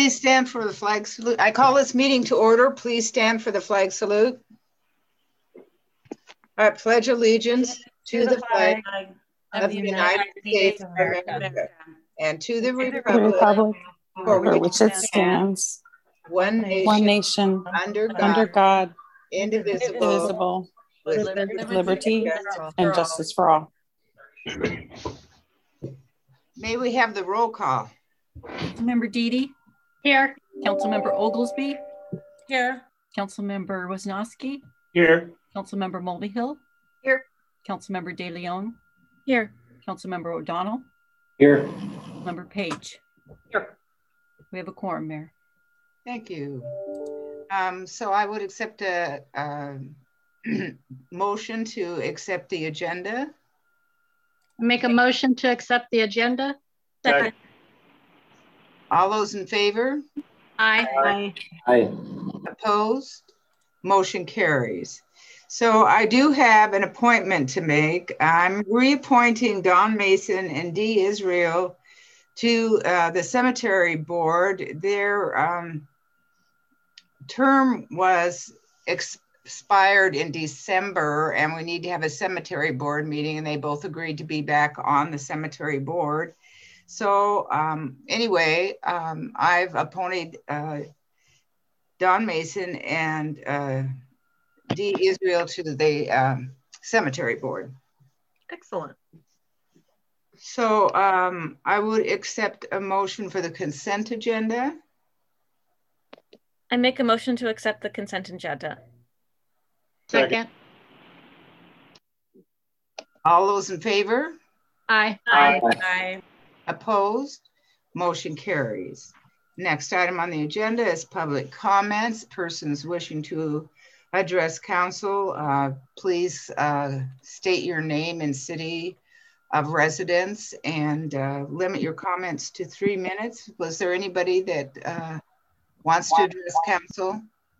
Please stand for the flag salute. I call this meeting to order. Please stand for the flag salute. I pledge allegiance to the flag of the United States of America and to the republic for which it stands, one nation, under God, indivisible, with liberty and justice for all. May we have the roll call? Councilmember Deedy. Here. Councilmember Oglesby. Here. Councilmember Wisnowski. Here. Councilmember Mulvihill. Here. Councilmember De Leon. Here. Councilmember O'Donnell. Here. Member Page. Here. We have a quorum, Mayor. Thank you. So I would accept a motion to accept the agenda. Make a motion to accept the agenda. Second. All those in favor? Aye. Aye. Opposed? Motion carries. So I do have an appointment to make. I'm reappointing Don Mason and Dee Israel to the cemetery board. Their term was expired in December, and we need to have a cemetery board meeting, and they both agreed to be back on the cemetery board. So anyway, I've appointed Don Mason and Dee Israel to the cemetery board. Excellent. So I would accept a motion for the consent agenda. I make a motion to accept the consent agenda. Second. All those in favor? Aye. Aye. Opposed? Motion carries. Next item on the agenda is public comments. Persons wishing to address council, please state your name and city of residence and limit your comments to 3 minutes. Was there anybody that wants to address council?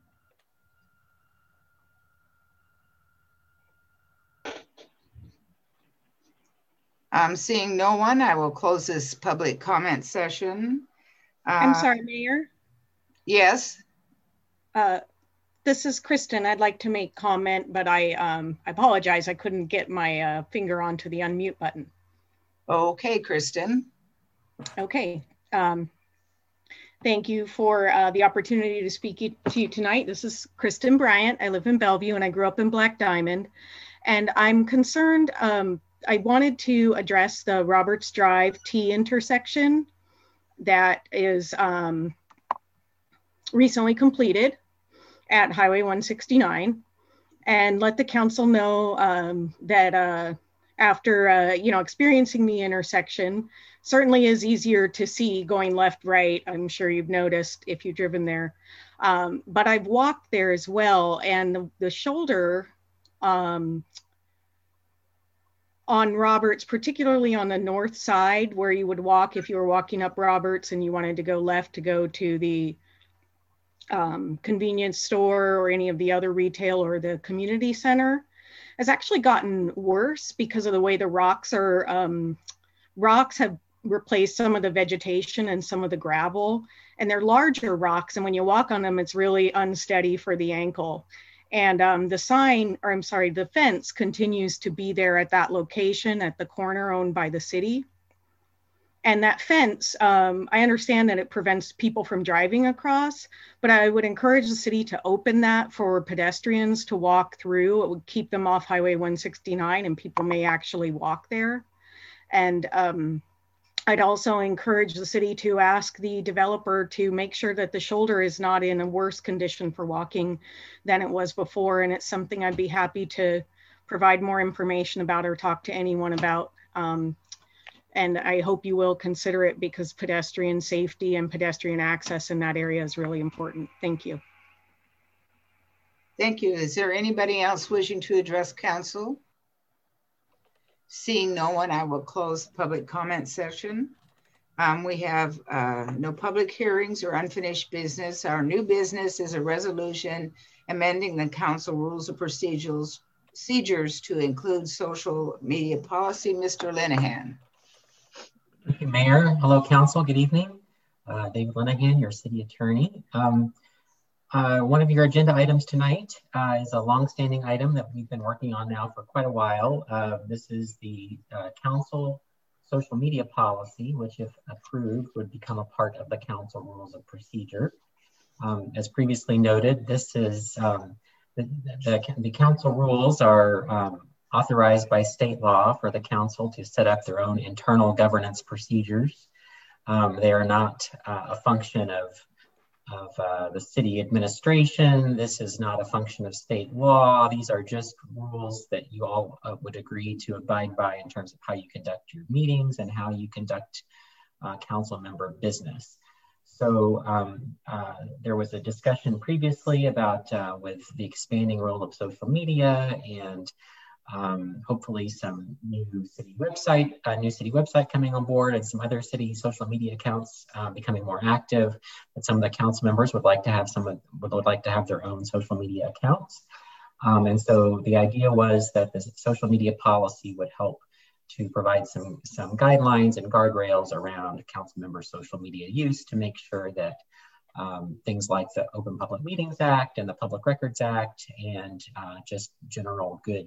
I'm seeing no one. I will close this public comment session. I'm sorry, Mayor. Yes. This is Kristen. I'd like to make comment, but I apologize. I couldn't get my finger onto the unmute button. Okay, Kristen. Okay. Thank you for the opportunity to speak to you tonight. This is Kristen Bryant. I live in Bellevue and I grew up in Black Diamond. And I'm concerned, I wanted to address the Roberts Drive T intersection that is recently completed at Highway 169, and let the council know that after experiencing the intersection, certainly is easier to see going left, right. I'm sure you've noticed if you've driven there, but I've walked there as well, and the shoulder on Roberts, particularly on the north side where you would walk if you were walking up Roberts and you wanted to go left to go to the convenience store or any of the other retail or the community center, has actually gotten worse because of the way the rocks are, rocks have replaced some of the vegetation and some of the gravel, and they're larger rocks, and when you walk on them, it's really unsteady for the ankle. And the fence continues to be there at that location at the corner owned by the city. And that fence, I understand that it prevents people from driving across, but I would encourage the city to open that for pedestrians to walk through. It would keep them off Highway 169 and people may actually walk there. And I'd also encourage the city to ask the developer to make sure that the shoulder is not in a worse condition for walking than it was before. And it's something I'd be happy to provide more information about or talk to anyone about. And I hope you will consider it because pedestrian safety and pedestrian access in that area is really important. Thank you. Thank you. Is there anybody else wishing to address council? Seeing no one, I will close the public comment session. We have no public hearings or unfinished business. Our new business is a resolution amending the council rules of procedures to include social media policy. Mr. Linehan. Thank you, Mayor. Hello, Council. Good evening. David Linehan, your city attorney. One of your agenda items tonight is a longstanding item that we've been working on now for quite a while. This is the council social media policy, which if approved would become a part of the council rules of procedure. As previously noted, this is the council rules are authorized by state law for the council to set up their own internal governance procedures. They are not a function of the city administration. This is not a function of state law. These are just rules that you all would agree to abide by in terms of how you conduct your meetings and how you conduct council member business. So there was a discussion previously about with the expanding role of social media and hopefully some new city website coming on board and some other city social media accounts becoming more active. But some of the council members would like to have their own social media accounts. And so the idea was that the social media policy would help to provide some guidelines and guardrails around council member social media use to make sure that things like the Open Public Meetings Act and the Public Records Act and just general good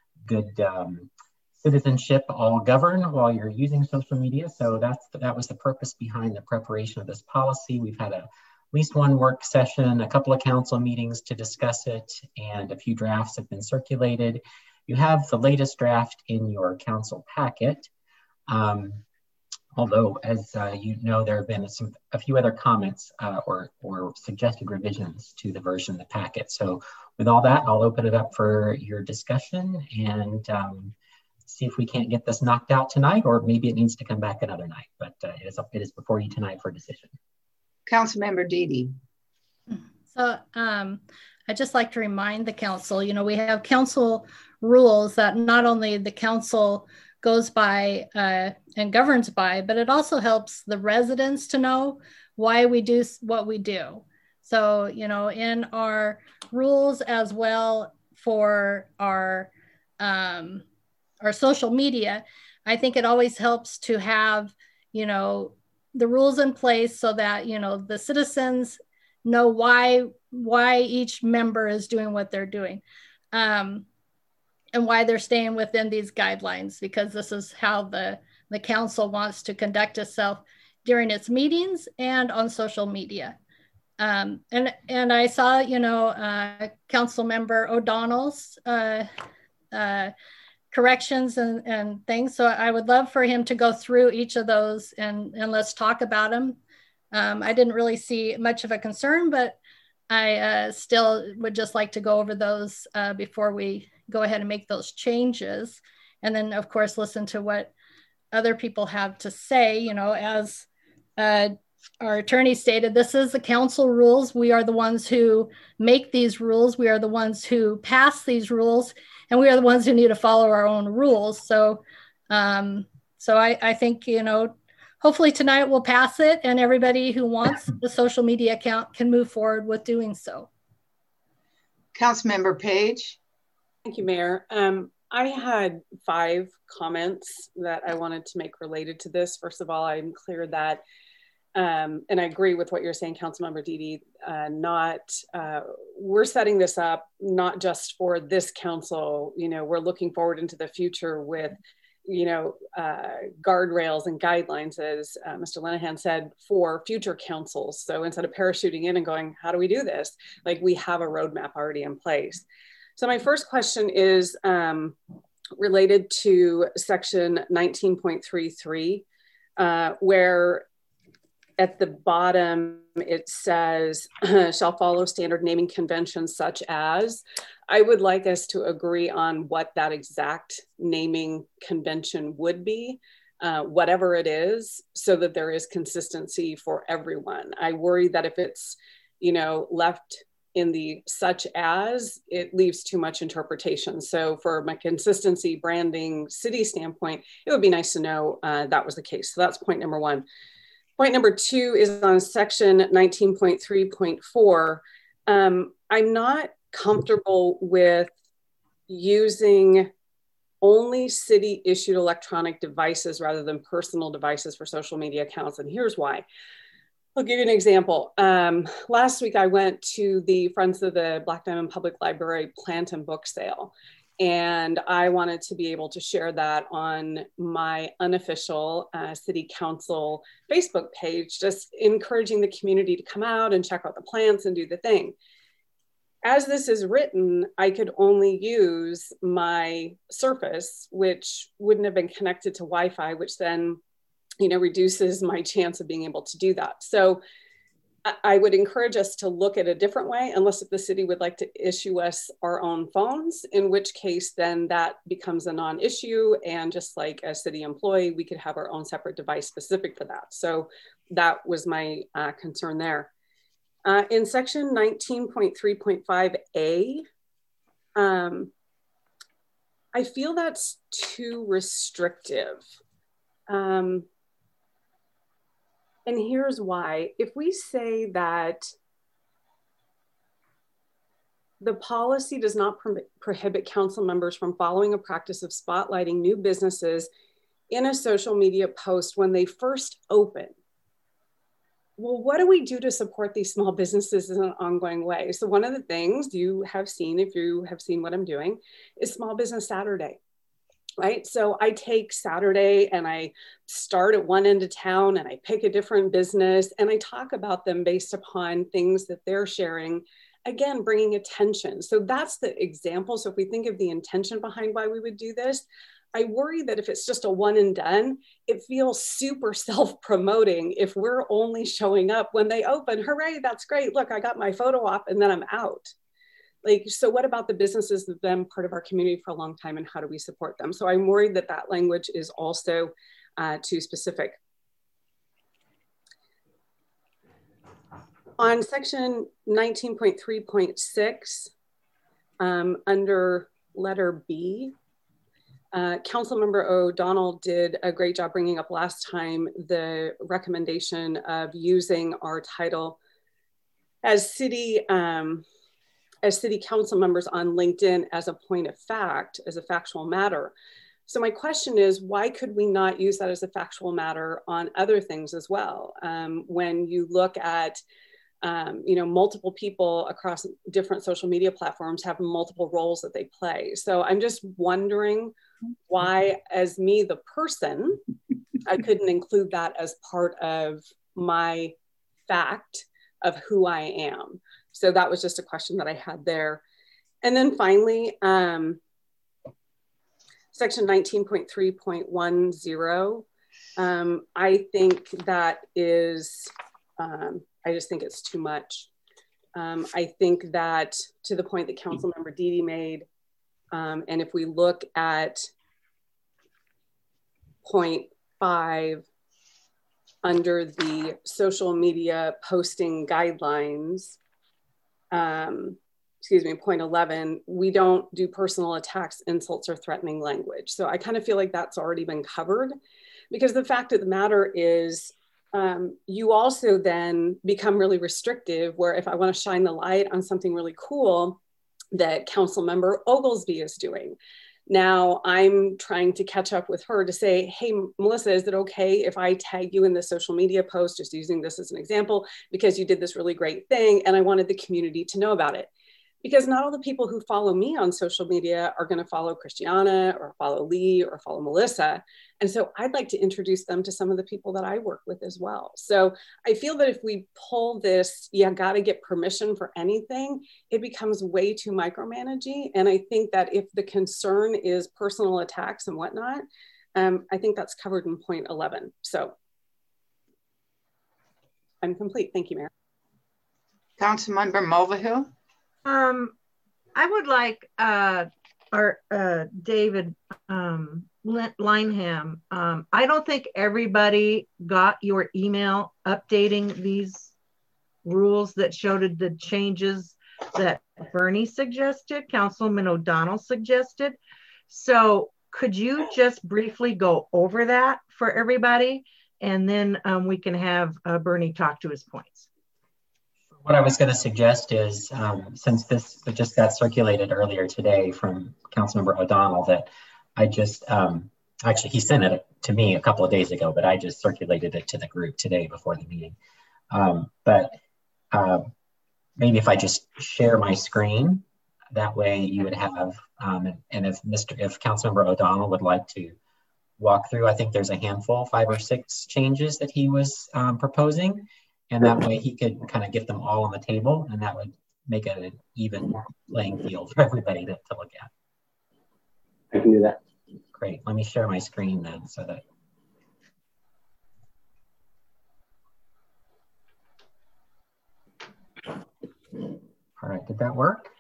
citizenship all govern while you're using social media. So that was the purpose behind the preparation of this policy. We've had at least one work session, a couple of council meetings to discuss it, and a few drafts have been circulated. You have the latest draft in your council packet. Although, as you know, there have been a few other comments or suggested revisions to the version of the packet. So with all that, I'll open it up for your discussion and see if we can't get this knocked out tonight, or maybe it needs to come back another night. But it is before you tonight for a decision. Councilmember Dede. So I'd just like to remind the council, we have council rules that not only the council goes by and governs by, but it also helps the residents to know why we do what we do. So, in our rules as well for our social media, I think it always helps to have, the rules in place so that, the citizens know why each member is doing what they're doing. And why they're staying within these guidelines, because this is how the council wants to conduct itself during its meetings and on social media. And I saw, Council Member O'Donnell's corrections and things. So I would love for him to go through each of those and let's talk about them. I didn't really see much of a concern, but I still would just like to go over those before we go ahead and make those changes. And then of course, listen to what other people have to say. As our attorney stated, this is the council rules. We are the ones who make these rules. We are the ones who pass these rules, and we are the ones who need to follow our own rules. So, I think, hopefully tonight we'll pass it, and everybody who wants the social media account can move forward with doing so. Councilmember Page. Thank you, Mayor. I had 5 comments that I wanted to make related to this. First of all, I'm clear that, and I agree with what you're saying, Councilmember Dede, we're setting this up not just for this council. We're looking forward into the future with, guardrails and guidelines, as Mr. Linehan said, for future councils. So instead of parachuting in and going, how do we do this? Like, we have a roadmap already in place. So my first question is related to section 19.33, where at the bottom it says, shall follow standard naming conventions such as. I would like us to agree on what that exact naming convention would be, whatever it is, so that there is consistency for everyone. I worry that if it's, left in the such as, it leaves too much interpretation. So for my consistency branding city standpoint, it would be nice to know that was the case. So that's point number 1. Point number 2 is on section 19.3.4. I'm not comfortable with using only city issued electronic devices rather than personal devices for social media accounts. And here's why. I'll give you an example. Last week, I went to the Friends of the Black Diamond Public Library plant and book sale. And I wanted to be able to share that on my unofficial city council Facebook page, just encouraging the community to come out and check out the plants and do the thing. As this is written, I could only use my Surface, which wouldn't have been connected to Wi-Fi, which then, reduces my chance of being able to do that. So I would encourage us to look at a different way, unless if the city would like to issue us our own phones, in which case then that becomes a non-issue. And just like a city employee, we could have our own separate device specific for that. So that was my concern there. In section 19.3.5A, I feel that's too restrictive. And here's why. If we say that the policy does not prohibit council members from following a practice of spotlighting new businesses in a social media post when they first open, well, what do we do to support these small businesses in an ongoing way? So one of the things you have seen, if you have seen what I'm doing, is Small Business Saturday. Right? So I take Saturday and I start at one end of town and I pick a different business and I talk about them based upon things that they're sharing, again, bringing attention. So that's the example. So if we think of the intention behind why we would do this, I worry that if it's just a one and done, it feels super self-promoting if we're only showing up when they open. Hooray, that's great. Look, I got my photo op and then I'm out. So what about the businesses that have been part of our community for a long time and how do we support them? So I'm worried that that language is also too specific. On section 19.3.6, under letter B, Councilmember O'Donnell did a great job bringing up last time the recommendation of using our title as city council members on LinkedIn as a point of fact, as a factual matter. So my question is, why could we not use that as a factual matter on other things as well? When you look at, multiple people across different social media platforms have multiple roles that they play. So I'm just wondering why, as me, the person, I couldn't include that as part of my fact of who I am. So that was just a question that I had there. And then finally, section 19.3.10, I think that is, I just think it's too much. I think that to the point that Councilmember Dede made, and if we look at point 5 under the social media posting guidelines, point 11, we don't do personal attacks, insults, or threatening language. So I kind of feel like that's already been covered, because the fact of the matter is, you also then become really restrictive, where if I want to shine the light on something really cool that Councilmember Oglesby is doing, now I'm trying to catch up with her to say, hey, Melissa, is it okay if I tag you in the social media post, just using this as an example, because you did this really great thing and I wanted the community to know about it? Because not all the people who follow me on social media are going to follow Christiana or follow Lee or follow Melissa. And so I'd like to introduce them to some of the people that I work with as well. So I feel that if we pull this, you got to get permission for anything, it becomes way too micromanaging. And I think that if the concern is personal attacks and whatnot, I think that's covered in point 11. So I'm complete. Thank you, Mayor. Councilmember Mulvihill. I would like our David Lineham. I don't think everybody got your email updating these rules that showed the changes that Bernie suggested, Councilman O'Donnell suggested. So could you just briefly go over that for everybody? And then we can have Bernie talk to his points. What I was going to suggest is, since this just got circulated earlier today from Councilmember O'Donnell, that I just, actually he sent it to me a couple of days ago, but I just circulated it to the group today before the meeting. But maybe if I just share my screen, that way you would have, and if Councilmember O'Donnell would like to walk through, I think there's a handful, 5 or 6 changes that he was proposing. And that way he could kind of get them all on the table, and that would make it an even playing field for everybody to look at. I can do that. Great, let me share my screen then so that. All right, did that work?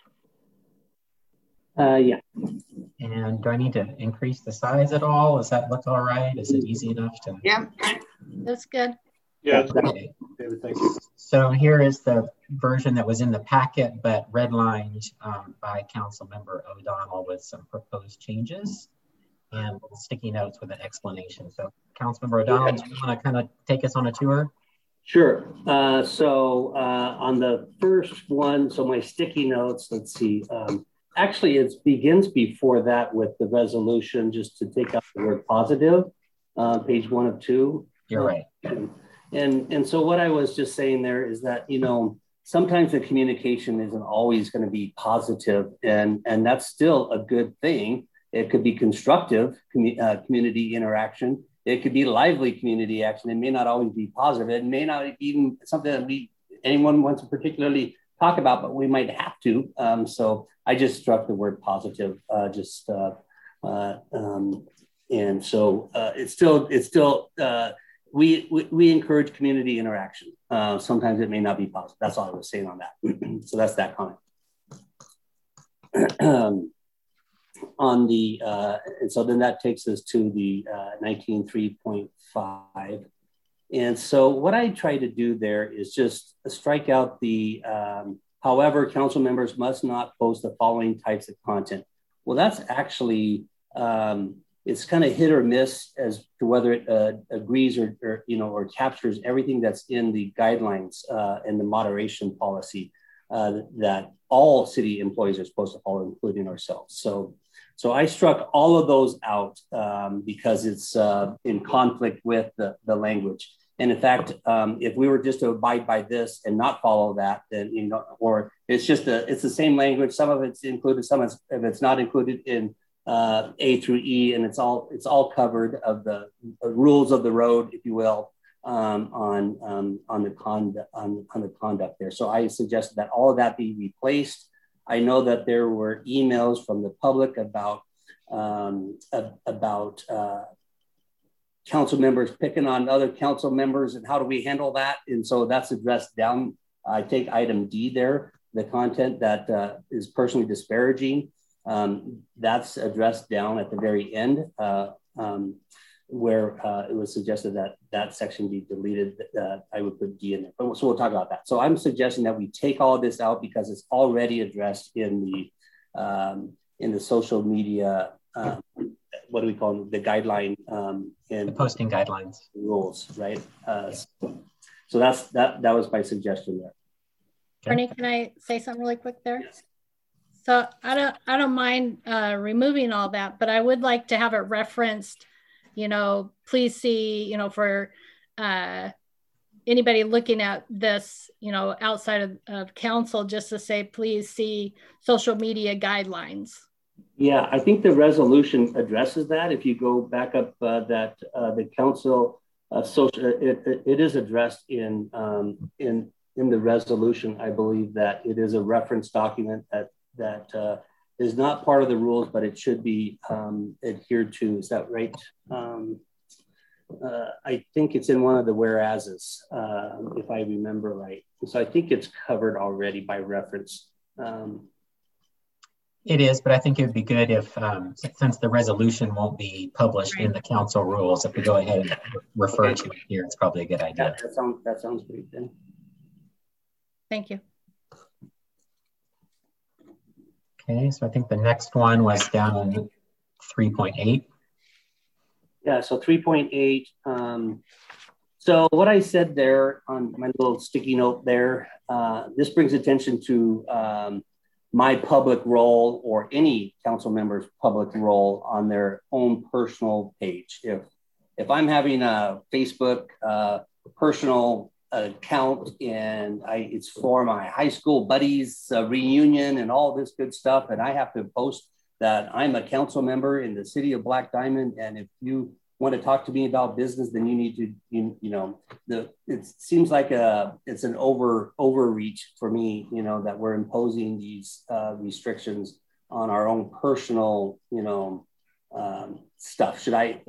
Yeah. And do I need to increase the size at all? Does that look all right? Is it easy enough to? Yeah. That's good. Yeah. Okay. David, thank you. So here is the version that was in the packet, but redlined by Councilmember O'Donnell with some proposed changes and little sticky notes with an explanation. So Councilmember O'Donnell, do you want to kind of take us on a tour? Sure. So on the first one, so my sticky notes, let's see. Actually, it begins before that with the resolution, just to take out the word positive, page 1 of 2. You're right. And so what I was just saying there is that, you know, sometimes the communication isn't always going to be positive, and that's still a good thing. It could be constructive community interaction. It could be lively community action. It may not always be positive. It may not even something that anyone wants to particularly talk about, but we might have to. So I just struck the word positive, and so it's still we encourage community interaction. Sometimes it may not be positive. That's all I was saying on that. So that's that comment. On the and so then that takes us to the 19.3.5. And so what I try to do there is just strike out the however, council members must not post the following types of content. Well, that's actually it's kind of hit or miss as to whether it agrees or you know, or captures everything that's in the guidelines and the moderation policy that all city employees are supposed to follow, including ourselves. So I struck all of those out because it's in conflict with the language. And in fact, if we were just to abide by this and not follow that, then, you know, or it's just it's the same language. Some of it's included, some of it's not included in A through E, and it's all covered of the rules of the road, if you will, on the conduct there. So I suggested that all of that be replaced. I know that there were emails from the public about council members picking on other council members and how do we handle that? And so that's addressed down. I take item D there, the content that is personally disparaging. That's addressed down at the very end where it was suggested that that section be deleted. I would put D in there, so we'll talk about that. So I'm suggesting that we take all of this out because it's already addressed in the social media, what do we call them? The guideline and the posting guidelines rules, right? So that was my suggestion there. Bernie, can I say something really quick there? Yes. So I don't mind removing all that, but I would like to have it referenced, you know, please see, you know, for anybody looking at this, you know, outside of council, just to say, please see social media guidelines. Yeah, I think the resolution addresses that. If you go back up the council social, it is addressed in the resolution. I believe that it is a reference document that is not part of the rules, but it should be adhered to. Is that right? I think it's in one of the whereases, if I remember right. So I think it's covered already by reference. It is, but I think it would be good if, since the resolution won't be published in the council rules, if we go ahead and refer to it here, it's probably a good idea. That sounds great then. Thank you. Okay, so I think the next one was down in 3.8. Yeah, so 3.8. So what I said there on my little sticky note there, this brings attention to my public role or any council member's public role on their own personal page. If I'm having a Facebook personal account, and it's for my high school buddies reunion and all this good stuff. And I have to post that I'm a council member in the city of Black Diamond. And if you want to talk to me about business, then you need to, it seems like it's an overreach for me, that we're imposing these restrictions on our own personal, stuff. Should I,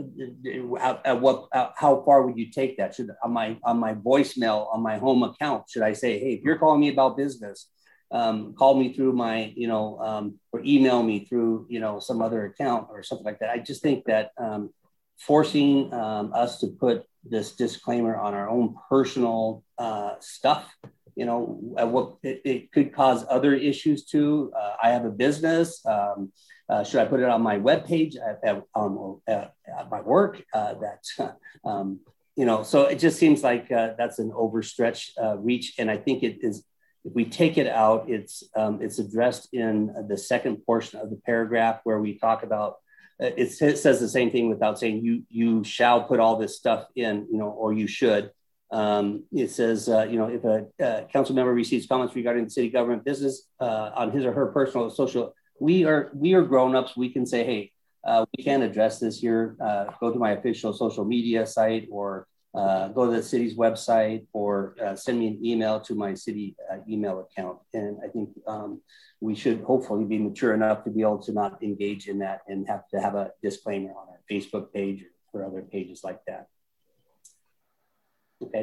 how far would you take that? Should on my voicemail on my home account, should I say, hey, if you're calling me about business, call me through my, or email me through, some other account or something like that. I just think that forcing us to put this disclaimer on our own personal stuff, what it could cause other issues too. I have a business. Should I put it on my webpage at my work? So it just seems like that's an overstretched reach. And I think it is, if we take it out, it's addressed in the second portion of the paragraph where we talk about, it says the same thing without saying you shall put all this stuff in, or you should. It says, if a council member receives comments regarding the city government business on his or her personal or social, we are grown-ups. We can say, hey, we can't address this here. Go to my official social media site, or go to the city's website, or send me an email to my city email account. And I think we should hopefully be mature enough to be able to not engage in that and have to have a disclaimer on our Facebook page or other pages like that. Okay.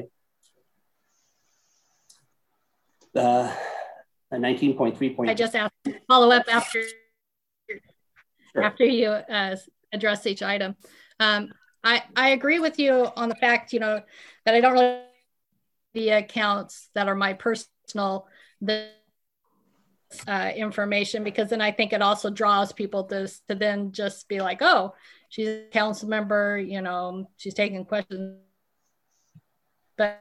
19.3. I just asked to follow up after you address each item. I agree with you on the fact, that I don't really the accounts that are my personal information, because then I think it also draws people to then just be like, oh, she's a council member, she's taking questions. But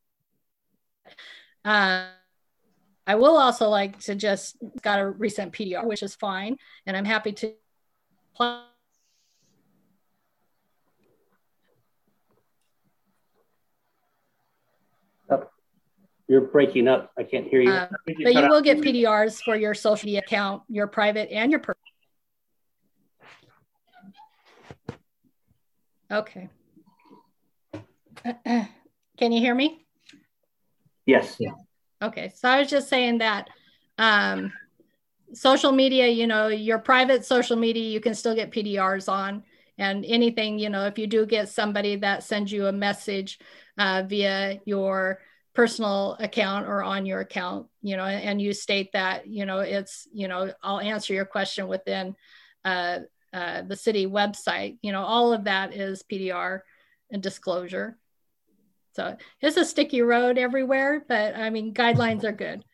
I will also like to just got a recent PDR, which is fine. And I'm happy to apply. You're breaking up. I can't hear you. But you will get PDRs for your social media account, your private and your personal. Okay. Can you hear me? Yes. Yeah. Okay. So I was just saying that social media, your private social media, you can still get PDRs on, and anything, if you do get somebody that sends you a message via your personal account or on your account, and you state that, it's, I'll answer your question within the city website, all of that is PDR and disclosure. So it's a sticky road everywhere, but I mean, guidelines are good.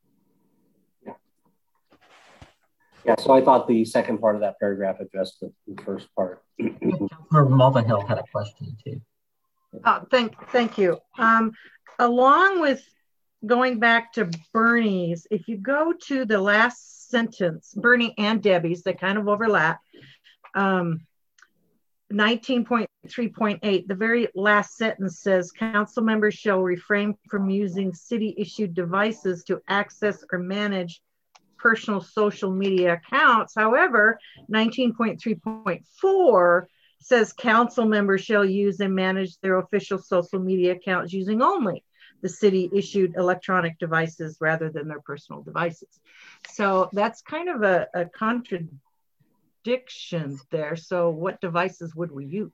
Yeah, so I thought the second part of that paragraph addressed the first part. Councilmember Mulvihill had a question too. Thank you. Along with going back to Bernie's, if you go to the last sentence, Bernie and Debbie's, they kind of overlap. 19.3.8, the very last sentence says, council members shall refrain from using city-issued devices to access or manage personal social media accounts. However, 19.3.4 says council members shall use and manage their official social media accounts using only the city-issued electronic devices rather than their personal devices. So that's kind of a contradiction there. So what devices would we use?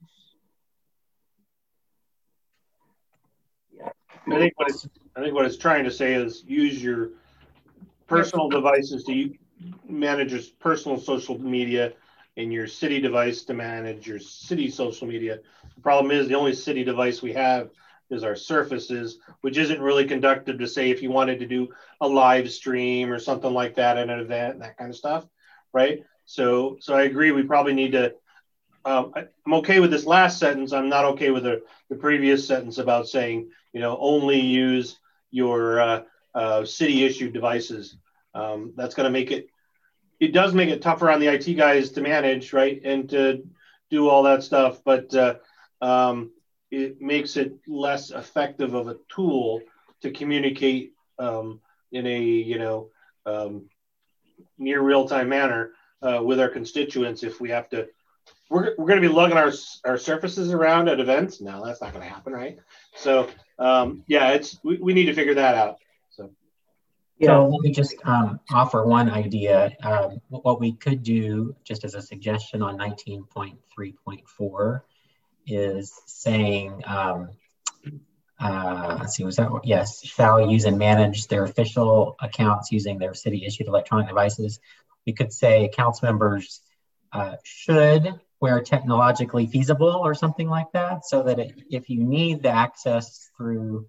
I think what it's trying to say is use your personal devices to manage your personal social media, and your city device to manage your city social media. The problem is the only city device we have is our Surfaces, which isn't really conductive to say if you wanted to do a live stream or something like that at an event, that kind of stuff, right? So I agree. We probably need to. I'm okay with this last sentence. I'm not okay with the previous sentence about saying, only use your city-issued devices. That's going to make it. It does make it tougher on the IT guys to manage, right, and to do all that stuff. But it makes it less effective of a tool to communicate in a near real-time manner with our constituents. If we have to, we're going to be lugging our surfaces around at events. No, that's not going to happen, right? So yeah, we need to figure that out. So yeah. So let me just offer one idea. What we could do, just as a suggestion on 19.3.4, is saying, let's see, was that, yes, shall use and manage their official accounts using their city issued electronic devices. We could say council members should, where technologically feasible, or something like that, so that if you need the access through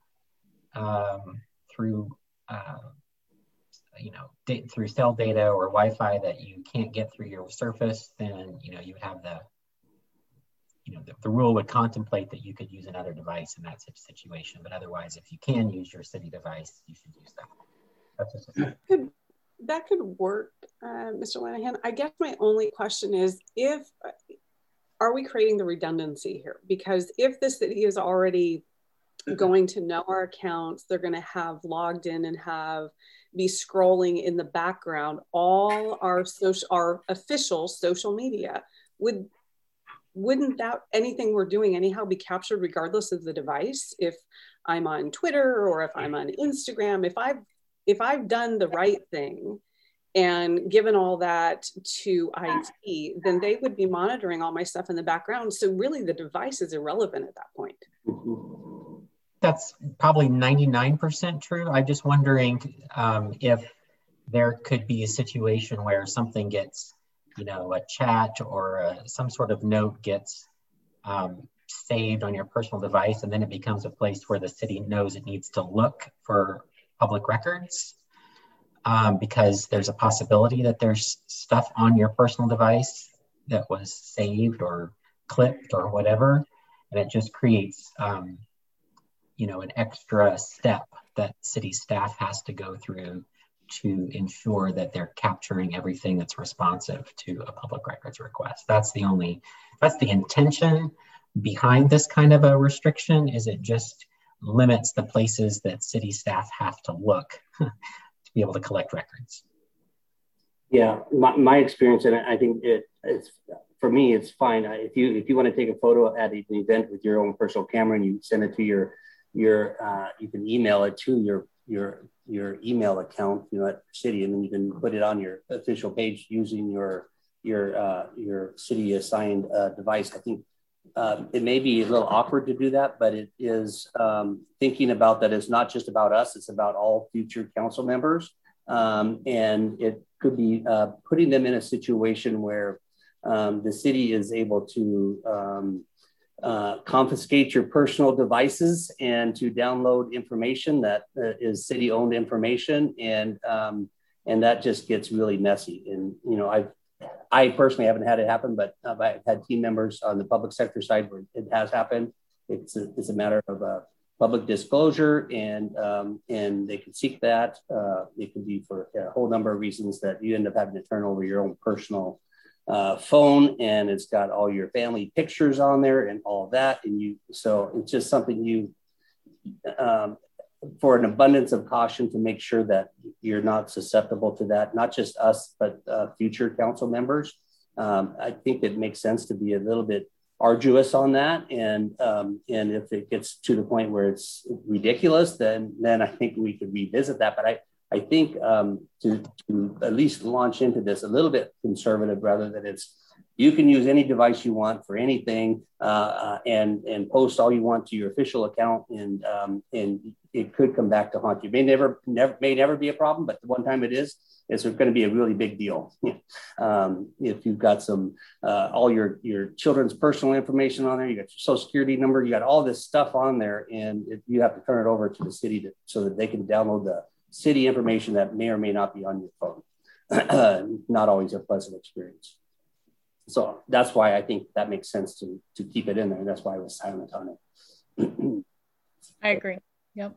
through cell data or Wi-Fi that you can't get through your surface, then you would have the rule would contemplate that you could use another device in that situation. But otherwise, if you can use your city device, you should use that. That could work, Mr. Lanahan. I guess my only question is, are we creating the redundancy here? Because if the city is already going to know our accounts, they're going to have logged in and be scrolling in the background all our official social media. Wouldn't that anything we're doing anyhow be captured regardless of the device? If I'm on Twitter or if I'm on Instagram, if I've done the right thing and given all that to IT, then they would be monitoring all my stuff in the background. So really the device is irrelevant at that point. That's probably 99% true. I'm just wondering if there could be a situation where something gets, a chat or some sort of note gets saved on your personal device, and then it becomes a place where the city knows it needs to look for public records, because there's a possibility that there's stuff on your personal device that was saved or clipped or whatever, and it just creates an extra step that city staff has to go through to ensure that they're capturing everything that's responsive to a public records request. That's the intention behind this kind of a restriction, is it just limits the places that city staff have to look to be able to collect records. Yeah, my experience, and I think it's for me, it's fine. If you want to take a photo at an event with your own personal camera and you send it to your you can email it to your email account, at city, and then you can put it on your official page using your city assigned device. I think it may be a little awkward to do that, but it is thinking about that it's not just about us, it's about all future council members. And it could be putting them in a situation where the city is able to confiscate your personal devices and to download information that is city-owned information, and that just gets really messy. And I personally haven't had it happen, but I've had team members on the public sector side where it has happened. It's a matter of public disclosure, and they can seek that. It can be for a whole number of reasons that you end up having to turn over your own personal phone, and it's got all your family pictures on there and all of that. So it's just something for an abundance of caution, to make sure that you're not susceptible to that, not just us, but future council members. I think it makes sense to be a little bit arduous on that. And if it gets to the point where it's ridiculous, then I think we could revisit that. But I think to at least launch into this a little bit conservative, rather than you can use any device you want for anything, and post all you want to your official account, and it could come back to haunt you. May never be a problem, but the one time it's going to be a really big deal. If you've got some all your children's personal information on there, you got your social security number, you got all this stuff on there, and you have to turn it over to the city so that they can download the city information that may or may not be on your phone. Not always a pleasant experience. So that's why I think that makes sense to keep it in there. And that's why I was silent on it. I agree. Yep.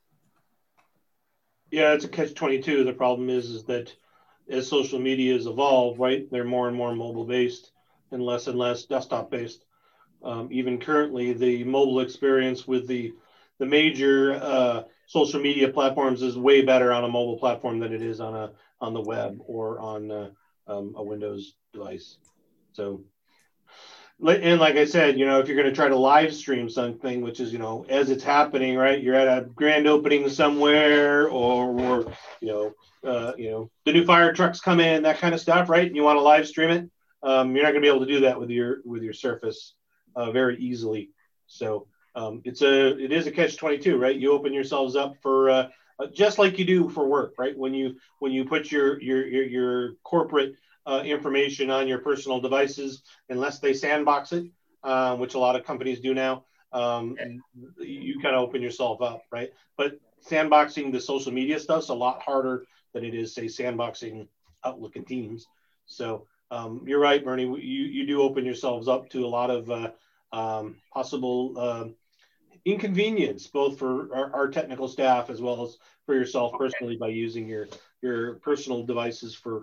Yeah, it's a catch-22. The problem is that as social media has evolved, right, they're more and more mobile-based and less desktop-based. even currently, the mobile experience with the major social media platforms is way better on a mobile platform than it is on the web or on a Windows device. So, and like I said, you know, if you're going to try to live stream something, which is, you know, as it's happening, right? You're at a grand opening somewhere, or you know, the new fire trucks come in, that kind of stuff, right? And you want to live stream it. You're not going to be able to do that with your Surface very easily. So it is a catch-22, right? You open yourselves up for just like you do for work, right? When you put your corporate information on your personal devices, unless they sandbox it, which a lot of companies do now, you kind of open yourself up, right? But sandboxing the social media stuff's a lot harder than it is, say, sandboxing Outlook and Teams. So you're right, Bernie. You do open yourselves up to a lot of possible inconvenience, both for our technical staff as well as for yourself personally, by using your personal devices for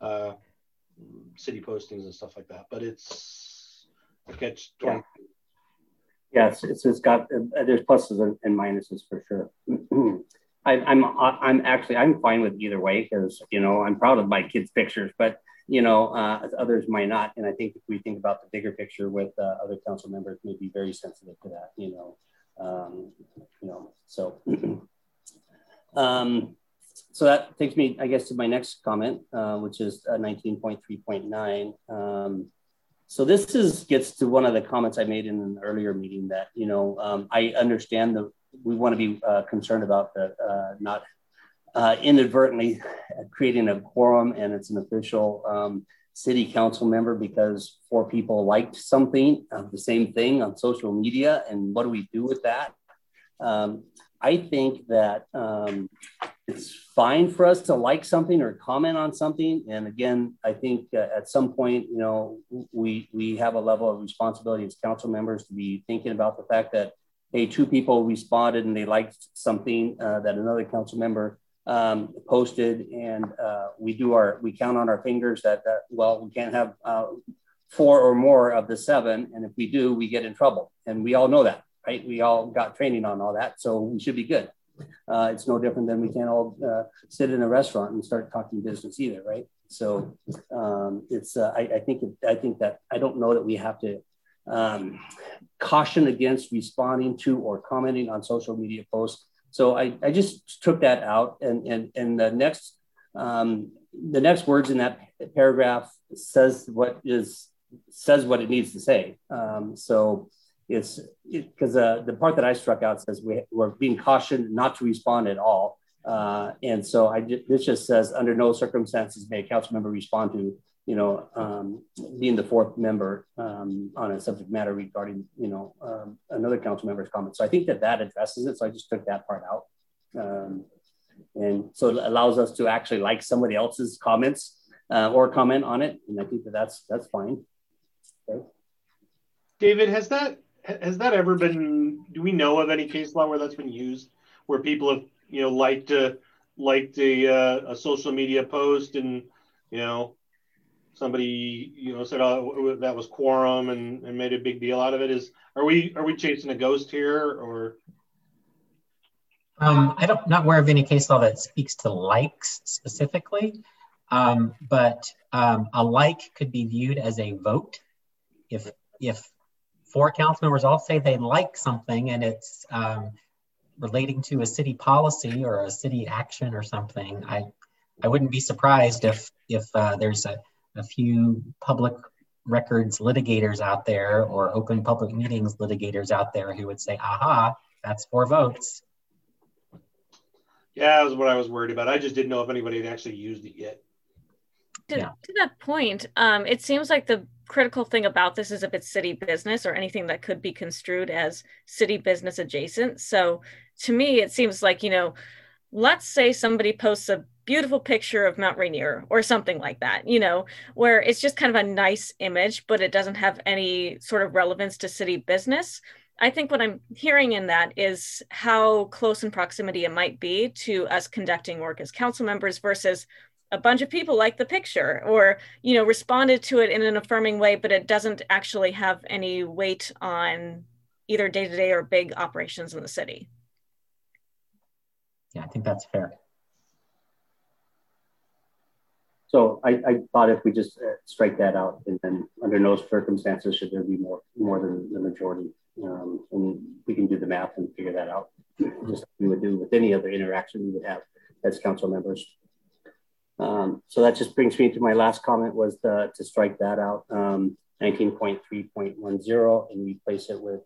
city postings and stuff like that. But it's a catch-22. Yes, it's got there's pluses and minuses for sure. I'm fine with either way, because, you know, I'm proud of my kids' pictures, but, you know, others might not. And I think if we think about the bigger picture with other council members, may be very sensitive to that, you know, so. So that takes me, I guess, to my next comment, which is 19.3.9. So this gets to one of the comments I made in an earlier meeting, that, you know, I understand that we want to be concerned about not inadvertently creating a quorum and it's an official city council member because 4 people liked something of the same thing on social media. And what do we do with that? I think that it's fine for us to like something or comment on something. And again, I think at some point, you know, we have a level of responsibility as council members to be thinking about the fact that, hey, 2 people responded and they liked something that another council member posted, and we count on our fingers that well, we can't have 4 or more of the 7, and if we do, we get in trouble, and we all know that, right? We all got training on all that, so we should be good. It's no different than we can't all sit in a restaurant and start talking business either, right? So I think that I don't know that we have to caution against responding to or commenting on social media posts. So I just took that out, and the next words in that paragraph says what it needs to say. So it's because the part that I struck out says we're being cautioned not to respond at all. And so this just says, under no circumstances may a council member respond to, you know, being the 4th member on a subject matter regarding, you know, another council member's comment. So I think that addresses it. So I just took that part out. And so it allows us to actually like somebody else's comments or comment on it. And I think that's fine. Okay. David, has that ever been, do we know of any case law where that's been used, where people have, you know, liked a social media post, and, you know, somebody, you know, said, oh, that was quorum, and made a big deal out of it? Are we chasing a ghost here, or? Not aware of any case law that speaks to likes specifically, but a like could be viewed as a vote. If 4 council members all say they like something and it's relating to a city policy or a city action or something, I wouldn't be surprised if there's a few public records litigators out there, or open public meetings litigators out there, who would say, aha, that's 4 votes. Yeah, that was what I was worried about. I just didn't know if anybody had actually used it yet. To that point, it seems like the critical thing about this is if it's city business or anything that could be construed as city business adjacent. So to me, it seems like, you know, let's say somebody posts a beautiful picture of Mount Rainier or something like that, you know, where it's just kind of a nice image, but it doesn't have any sort of relevance to city business. I think what I'm hearing in that is how close in proximity it might be to us conducting work as council members versus a bunch of people like the picture or, you know, responded to it in an affirming way, but it doesn't actually have any weight on either day-to-day or big operations in the city. Yeah, I think that's fair. So I thought if we just strike that out, and then under no circumstances should there be more than the majority, and we can do the math and figure that out, just like we would do with any other interaction we would have as council members. So that just brings me to my last comment, was to strike that out, 19.3.10, and replace it with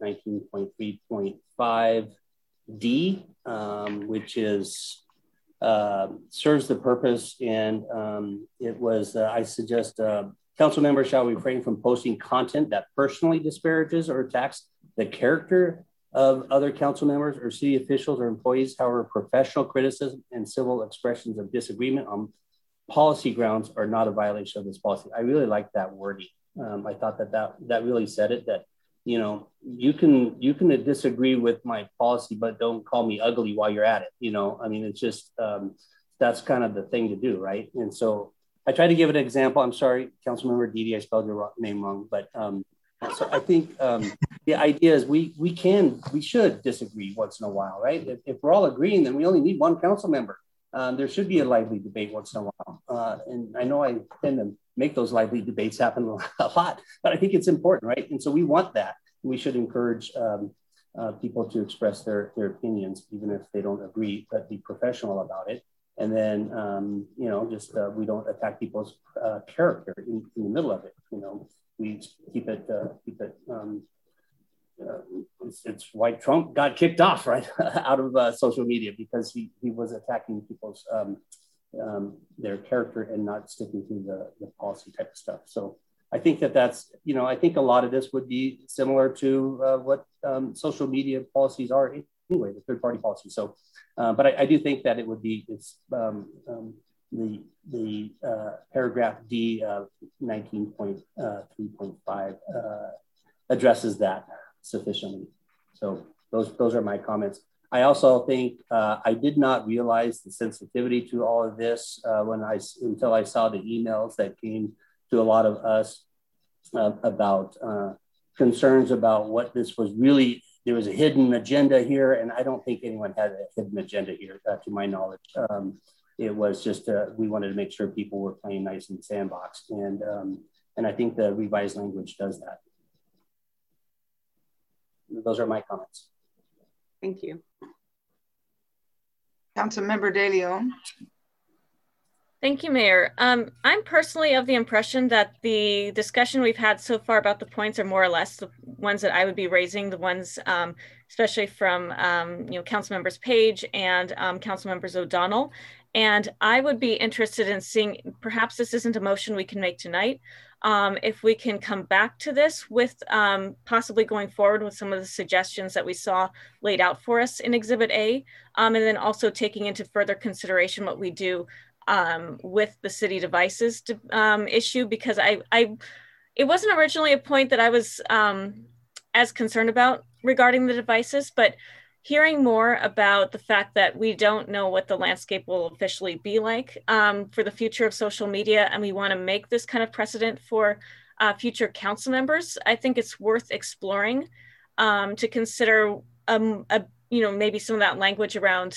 19.3.5D, which is serves the purpose, and it was, I suggest council members shall refrain from posting content that personally disparages or attacks the character of other council members or city officials or employees. However, professional criticism and civil expressions of disagreement on policy grounds are not a violation of this policy. I really like that wording. I thought that really said it, that, you know, you can disagree with my policy, but don't call me ugly while you're at it. You know, I mean, it's just, that's kind of the thing to do, right? And so I try to give an example. I'm sorry, Councilmember Didi, I spelled your name wrong, but so I think the idea is we should disagree once in a while, right? If we're all agreeing, then we only need one council member. There should be a lively debate once in a while. And I know I tend to make those lively debates happen a lot, but I think it's important, right? And so we want that. We should encourage people to express their opinions, even if they don't agree, but be professional about it. And then, you know, just we don't attack people's character in the middle of it. You know, we keep it it's why Trump got kicked off, right, out of social media, because he was attacking people's their character and not sticking to the policy type of stuff. So I think that's, you know, I think a lot of this would be similar to what social media policies are anyway, the third-party policy. So, but I do think that it would be, it's the paragraph D of 19.3.5 addresses that sufficiently. So those are my comments. I also think I did not realize the sensitivity to all of this until I saw the emails that came to a lot of us about concerns about what this was really. There was a hidden agenda here, and I don't think anyone had a hidden agenda here, to my knowledge. It was just we wanted to make sure people were playing nice in the sandbox, and I think the revised language does that. Those are my comments. Thank you. Councilmember De Leon. Thank you, Mayor. I'm personally of the impression that the discussion we've had so far about the points are more or less the ones that I would be raising, the ones especially from you know, Councilmembers Page and Councilmembers O'Donnell. And I would be interested in seeing, perhaps this isn't a motion we can make tonight, if we can come back to this with possibly going forward with some of the suggestions that we saw laid out for us in Exhibit A, and then also taking into further consideration what we do with the city devices issue, because it wasn't originally a point that I was as concerned about regarding the devices, but hearing more about the fact that we don't know what the landscape will officially be like for the future of social media, and we want to make this kind of precedent for future council members, I think it's worth exploring to consider, you know, maybe some of that language around,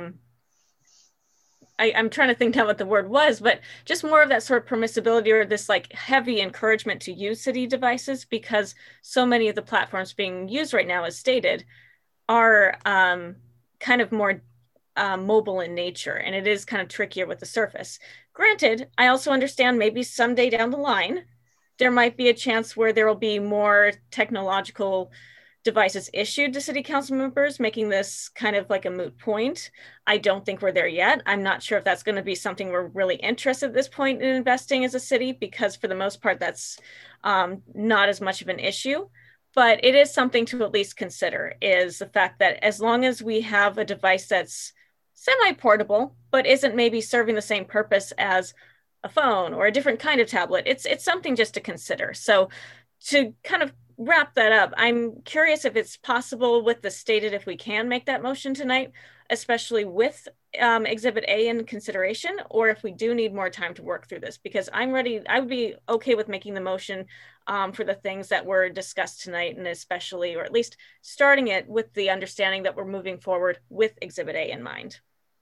I'm trying to think now what the word was, but just more of that sort of permissibility or this like heavy encouragement to use city devices, because so many of the platforms being used right now, as stated, are kind of more mobile in nature, and it is kind of trickier with the surface. Granted, I also understand maybe someday down the line, there might be a chance where there will be more technological devices issued to city council members, making this kind of like a moot point. I don't think we're there yet. I'm not sure if that's going to be something we're really interested at this point in investing as a city, because for the most part, that's not as much of an issue. But it is something to at least consider, is the fact that as long as we have a device that's semi-portable, but isn't maybe serving the same purpose as a phone or a different kind of tablet, it's something just to consider. So to kind of wrap that up, I'm curious if it's possible with the stated, if we can make that motion tonight, especially with Exhibit A in consideration, or if we do need more time to work through this, because I'm ready. I would be okay with making the motion for the things that were discussed tonight, and especially, or at least starting it with the understanding that we're moving forward with Exhibit A in mind.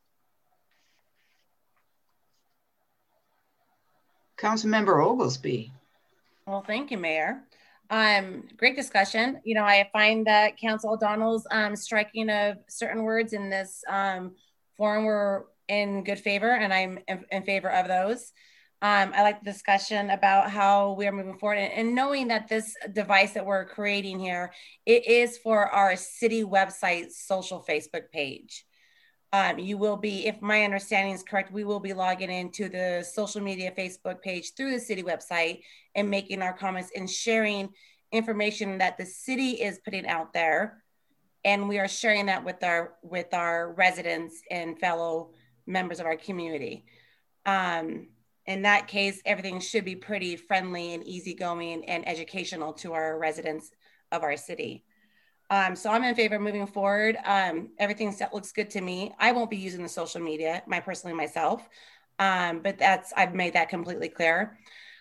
Councilmember Oglesby. Well, thank you, Mayor. Great discussion. You know, I find that Council O'Donnell's striking of certain words in this forum were in good favor, and I'm in favor of those. I like the discussion about how we are moving forward, and knowing that this device that we're creating here, it is for our city website social Facebook page. You will be, if my understanding is correct, we will be logging into the social media Facebook page through the city website and making our comments and sharing information that the city is putting out there. And we are sharing that with our residents and fellow members of our community. In that case, everything should be pretty friendly and easygoing and educational to our residents of our city. So I'm in favor of moving forward. Everything looks good to me. I won't be using the social media, myself, but I've made that completely clear.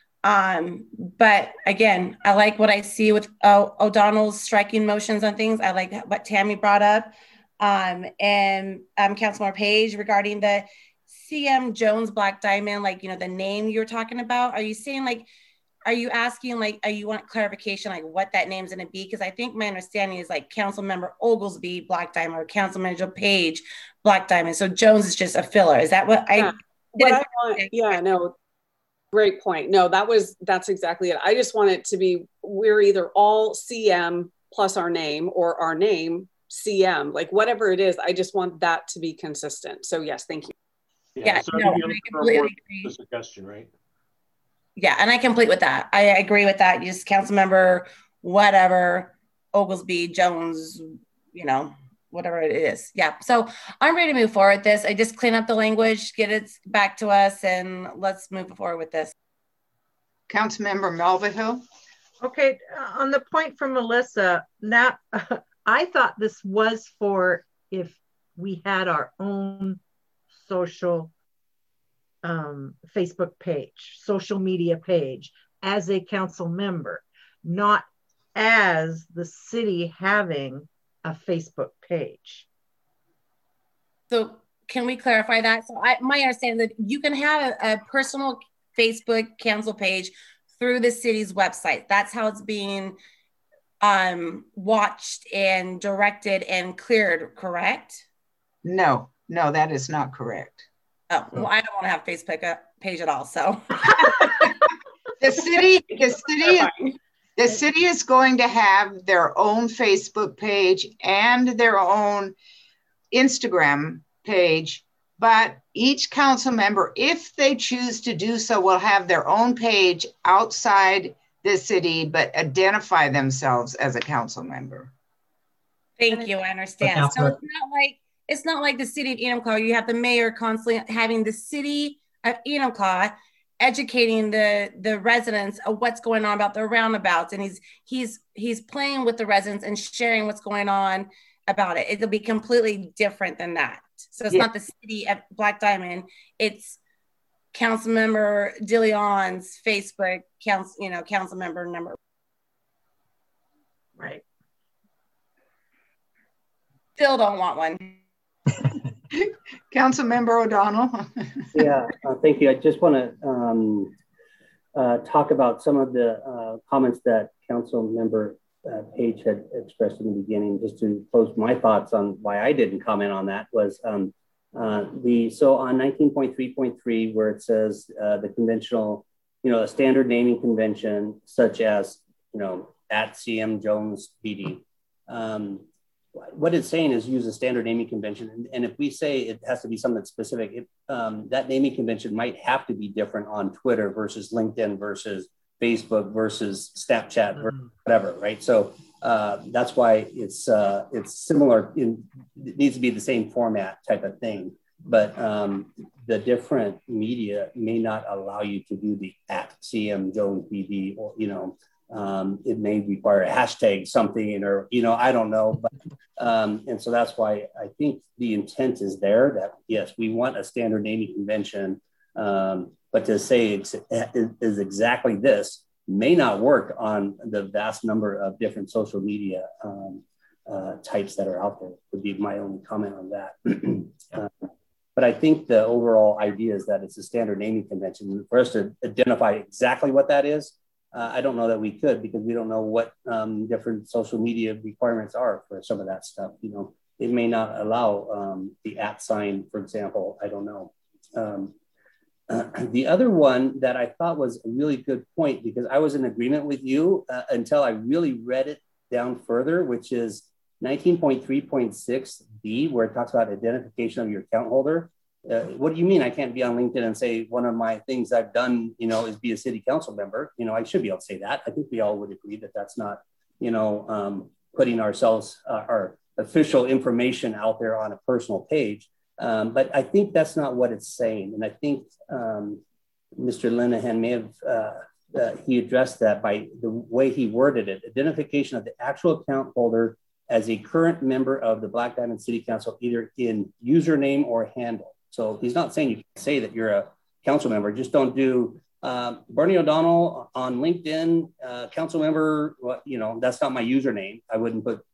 But again, I like what I see with O'Donnell's striking motions on things. I like what Tammy brought up, and Councilmember Page regarding the CM Jones Black Diamond, like, you know, the name you're talking about. Are you saying like, are you asking like, you want clarification, like what that name's gonna be? Because I think my understanding is like Councilmember Oglesby Black Diamond or Councilmember Page Black Diamond. So Jones is just a filler. Is that what I want? Yeah, no, great point. No, that's exactly it. I just want it to be, we're either all CM plus our name or our name CM, like whatever it is. I just want that to be consistent. So yes, thank you. Yeah, so no, I completely agree. The suggestion, right? Yeah, and I complete with that. I agree with that. Just Councilmember, whatever, Oglesby, Jones, you know, whatever it is. Yeah, so I'm ready to move forward with this. I just clean up the language, get it back to us, and let's move forward with this. Councilmember Melville. Okay, on the point from Melissa, now I thought this was for if we had our own social Facebook page, social media page as a council member, not as the city having a Facebook page. So can we clarify that? So my understanding that you can have a personal Facebook council page through the city's website. That's how it's being watched and directed and cleared, correct? No, that is not correct. Oh, well, I don't want to have Facebook page at all, so. The city is going to have their own Facebook page and their own Instagram page, but each council member, if they choose to do so, will have their own page outside the city, but identify themselves as a council member. Thank you, I understand. So it's not like the city of Enumclaw. You have the mayor constantly having the city of Enumclaw educating the residents of what's going on about the roundabouts, and he's playing with the residents and sharing what's going on about it. It'll be completely different than that. So it's not the city of Black Diamond. It's Councilmember DeLeon's Facebook council member number. Right. Still don't want one. Councilmember O'Donnell. Yeah, thank you. I just want to talk about some of the comments that Councilmember Page had expressed in the beginning. Just to close my thoughts on why I didn't comment on that was so on 19.3.3, where it says the conventional, a standard naming convention such as at CM Jones PD. What it's saying is use a standard naming convention. And if we say it has to be something specific, that naming convention might have to be different on Twitter versus LinkedIn versus Facebook versus Snapchat, versus whatever, right? So that's why it's similar. It needs to be the same format type of thing. But the different media may not allow you to do the at CM Jones PD or, It may require a hashtag something, or, you know, I don't know. But, and so that's why I think the intent is there that, yes, we want a standard naming convention, but to say it is exactly this may not work on the vast number of different social media types that are out there, would be my only comment on that. But I think the overall idea is that it's a standard naming convention. For us to identify exactly what that is, I don't know that we could, because we don't know what different social media requirements are for some of that stuff. You know, it may not allow the @ sign, for example. I don't know. The other one that I thought was a really good point, because I was in agreement with you until I really read it down further, which is 19.3.6b, where it talks about identification of your account holder. What do you mean I can't be on LinkedIn and say one of my things I've done, you know, is be a city council member? You know, I should be able to say that. I think we all would agree that that's not, you know, putting ourselves, our official information out there on a personal page. But I think that's not what it's saying. And I think Mr. Linehan may have, he addressed that by the way he worded it: identification of the actual account holder as a current member of the Black Diamond City Council, either in username or handle. So he's not saying you can say that you're a council member. Just don't do Bernie O'Donnell on LinkedIn, council member. Well, you know, that's not my username. I wouldn't put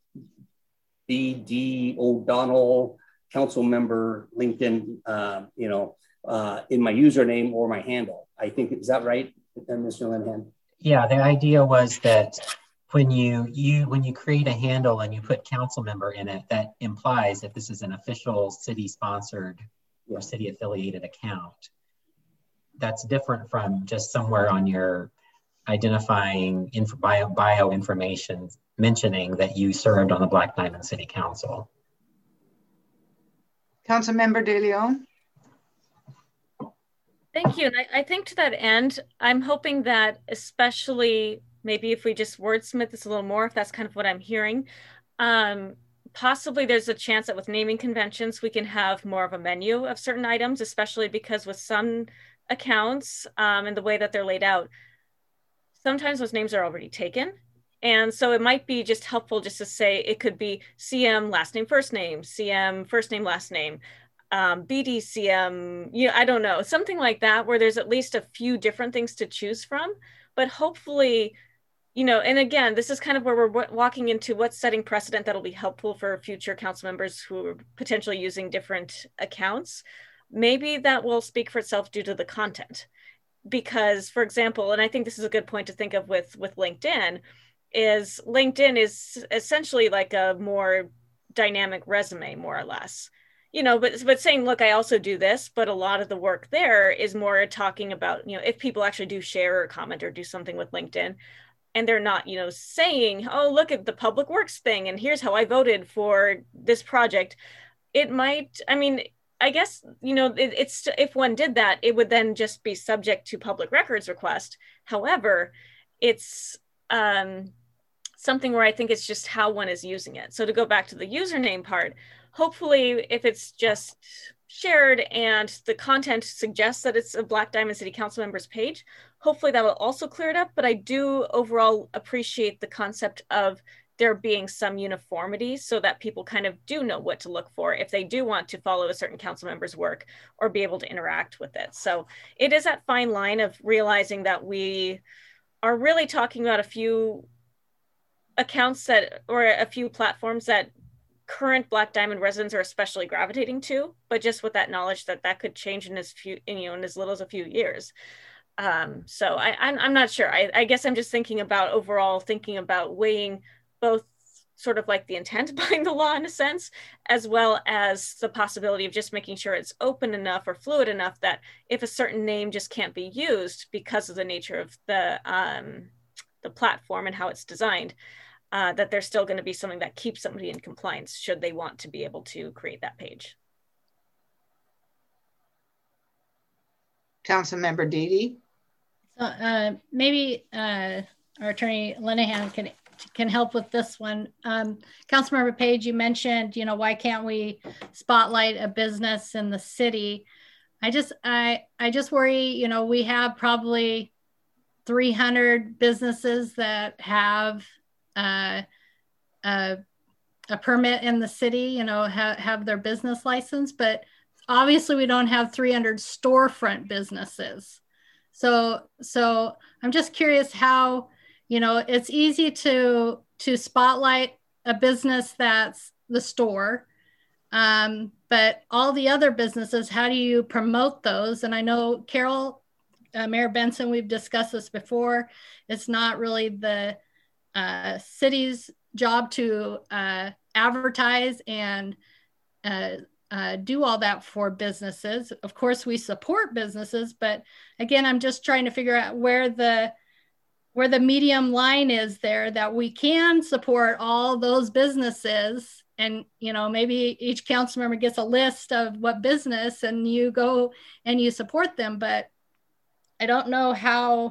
BD O'Donnell council member LinkedIn, you know, in my username or my handle. I think, is that right, Mr. Linehan? Yeah, the idea was that when you create a handle and you put council member in it, that implies that this is an official city sponsored or city affiliated account. That's different from just somewhere on your identifying bio information mentioning that you served on the Black Diamond City Council. Councilmember De Leon. Thank you. And I think to that end, I'm hoping that, especially maybe if we just wordsmith this a little more, if that's kind of what I'm hearing, possibly there's a chance that with naming conventions, we can have more of a menu of certain items, especially because with some accounts and the way that they're laid out, sometimes those names are already taken. And so it might be just helpful just to say it could be CM last name, CM first name, last name, BDCM, you know, I don't know, something like that, where there's at least a few different things to choose from. But hopefully, you know, and again, this is kind of where we're walking into what's setting precedent that'll be helpful for future council members who are potentially using different accounts. Maybe that will speak for itself due to the content. Because, for example, and I think this is a good point to think of with LinkedIn, is LinkedIn is essentially like a more dynamic resume, more or less. You know, but saying, look, I also do this, but a lot of the work there is more talking about, you know, if people actually do share or comment or do something with LinkedIn, and they're not, you know, saying, oh, look at the public works thing, and here's how I voted for this project. It might, I mean, I guess, you know, it's if one did that, it would then just be subject to public records request. However, it's something where I think it's just how one is using it. So to go back to the username part, hopefully if it's just shared and the content suggests that it's a Black Diamond City Council members page, hopefully that will also clear it up. But I do overall appreciate the concept of there being some uniformity so that people kind of do know what to look for if they do want to follow a certain council member's work or be able to interact with it. So it is that fine line of realizing that we are really talking about a few accounts that, or a few platforms that current Black Diamond residents are especially gravitating to, but just with that knowledge that that could change in as little as a few years. So I'm not sure. I guess I'm just thinking about weighing both sort of like the intent behind the law in a sense, as well as the possibility of just making sure it's open enough or fluid enough that if a certain name just can't be used because of the nature of the platform and how it's designed, that there's still going to be something that keeps somebody in compliance should they want to be able to create that page. Councilmember Dede. So maybe our attorney Linehan can help with this one. Councilmember Page, you mentioned, you know, why can't we spotlight a business in the city? I just worry, you know, we have probably 300 businesses that have a permit in the city, you know, have their business license, but obviously we don't have 300 storefront businesses. So I'm just curious how, you know, it's easy to spotlight a business that's the store, but all the other businesses, how do you promote those? And I know Carol, Mayor Benson, we've discussed this before. It's not really the city's job to advertise and do all that for businesses. Of course, we support businesses, but again, I'm just trying to figure out where the medium line is there, that we can support all those businesses. And, you know, maybe each council member gets a list of what business and you go and you support them. But I don't know how,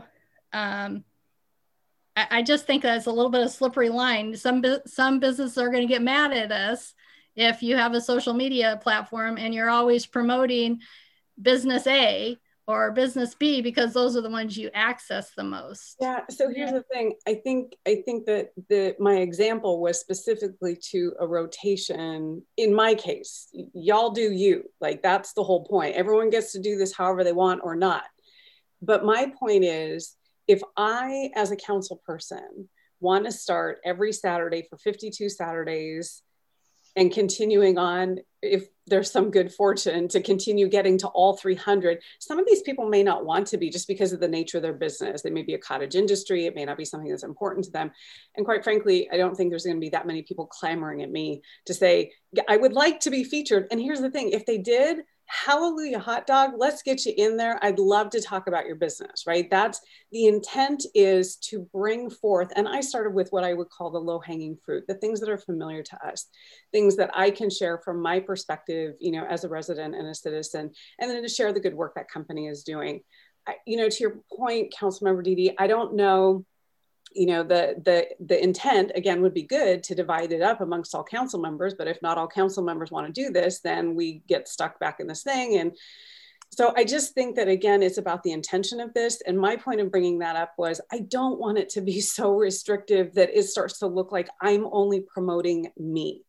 I just think that's a little bit of a slippery line. Some businesses are going to get mad at us if you have a social media platform and you're always promoting business A or business B, because those are the ones you access the most. Yeah, so here's the thing. I think that my example was specifically to a rotation. In my case, y'all do you. Like, that's the whole point. Everyone gets to do this however they want or not. But my point is, if I, as a council person, want to start every Saturday for 52 Saturdays and continuing on, if there's some good fortune to continue getting to all 300, some of these people may not want to be, just because of the nature of their business. They may be a cottage industry. It may not be something that's important to them. And quite frankly, I don't think there's going to be that many people clamoring at me to say, I would like to be featured. And here's the thing, if they did, hallelujah, hot dog, let's get you in there. I'd love to talk about your business, right? That's the intent, is to bring forth. And I started with what I would call the low hanging fruit, the things that are familiar to us, things that I can share from my perspective, you know, as a resident and a citizen, and then to share the good work that company is doing. You know, to your point, Councilmember Didi, I don't know, you know, the intent, again, would be good to divide it up amongst all council members, but if not all council members want to do this, then we get stuck back in this thing. And so I just think that, again, it's about the intention of this. And my point of bringing that up was, I don't want it to be so restrictive that it starts to look like I'm only promoting me.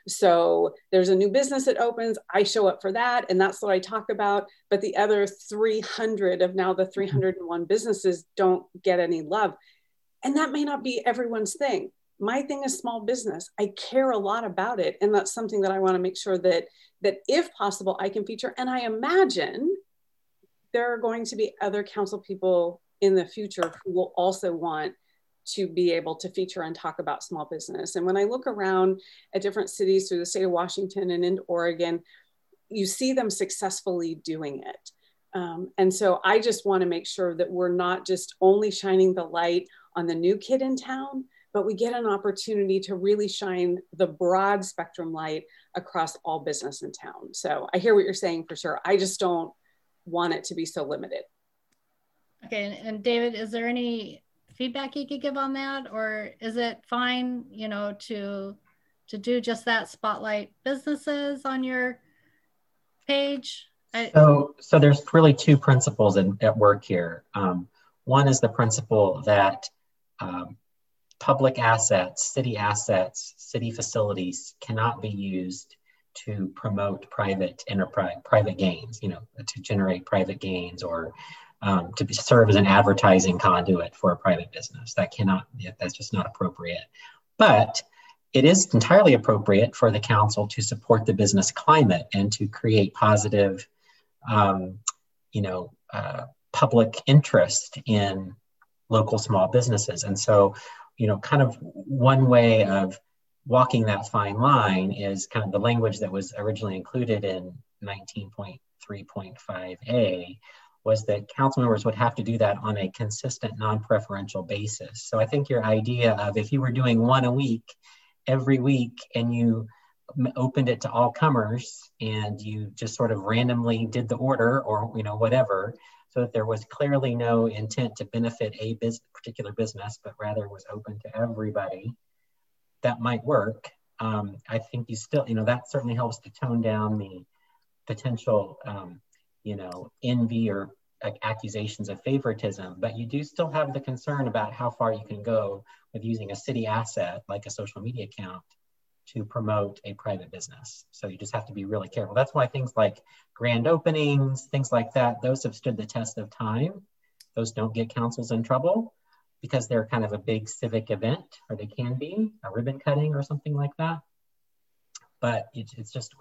So there's a new business that opens, I show up for that, and that's what I talk about. But the other 300 of now the 301 businesses don't get any love. And that may not be everyone's thing. My thing is small business. I care a lot about it. And that's something that I want to make sure that if possible, I can feature. And I imagine there are going to be other council people in the future who will also want to be able to feature and talk about small business. And when I look around at different cities through the state of Washington and into Oregon, you see them successfully doing it. And so I just want to make sure that we're not just only shining the light on the new kid in town, but we get an opportunity to really shine the broad spectrum light across all business in town. So I hear what you're saying for sure. I just don't want it to be so limited. Okay, and David, is there any feedback you could give on that? Or is it fine, you know, to do just that, spotlight businesses on your page? So there's really two principles at work here. One is the principle that public assets, city facilities cannot be used to promote private enterprise, private gains, you know, to generate private gains, or to serve as an advertising conduit for a private business. That's just not appropriate. But it is entirely appropriate for the council to support the business climate and to create positive, public interest in local small businesses. And so, you know, kind of one way of walking that fine line is kind of the language that was originally included in 19.3.5A, was that council members would have to do that on a consistent, non-preferential basis. So I think your idea of, if you were doing one a week, every week, and you opened it to all comers and you just sort of randomly did the order, or, you know, whatever, so that there was clearly no intent to benefit a particular business, but rather was open to everybody, that might work. I think you still, you know, that certainly helps to tone down the potential, envy or accusations of favoritism, but you do still have the concern about how far you can go with using a city asset like a social media account to promote a private business. So you just have to be really careful. That's why things like grand openings, things like that, those have stood the test of time. Those don't get councils in trouble because they're kind of a big civic event, or they can be a ribbon cutting or something like that. But it's just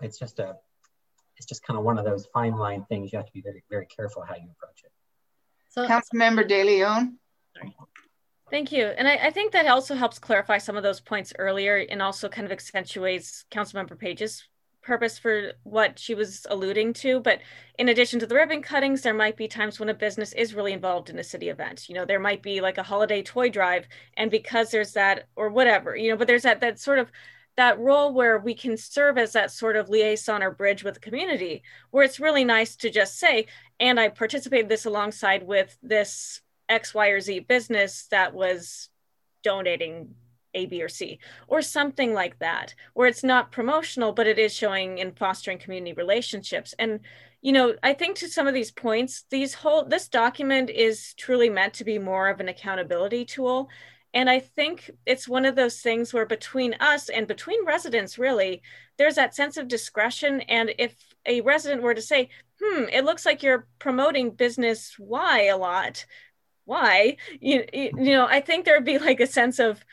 kind of one of those fine line things. You have to be very, very careful how you approach it. So, Councilmember De Leon. Sorry. Thank you. And I think that also helps clarify some of those points earlier, and also kind of accentuates Councilmember Page's purpose for what she was alluding to. But in addition to the ribbon cuttings, there might be times when a business is really involved in a city event. You know, there might be like a holiday toy drive, and because there's that, or whatever, you know, but there's that sort of that role where we can serve as that sort of liaison or bridge with the community, where it's really nice to just say, and I participated this alongside with this X, Y, or Z business that was donating A, B, or C, or something like that, where it's not promotional, but it is showing and fostering community relationships. And, you know, I think to some of these points, this document is truly meant to be more of an accountability tool. And I think it's one of those things where between us and between residents, really, there's that sense of discretion. And if a resident were to say, it looks like you're promoting business Y a lot, why? You know, I think there'd be like a sense of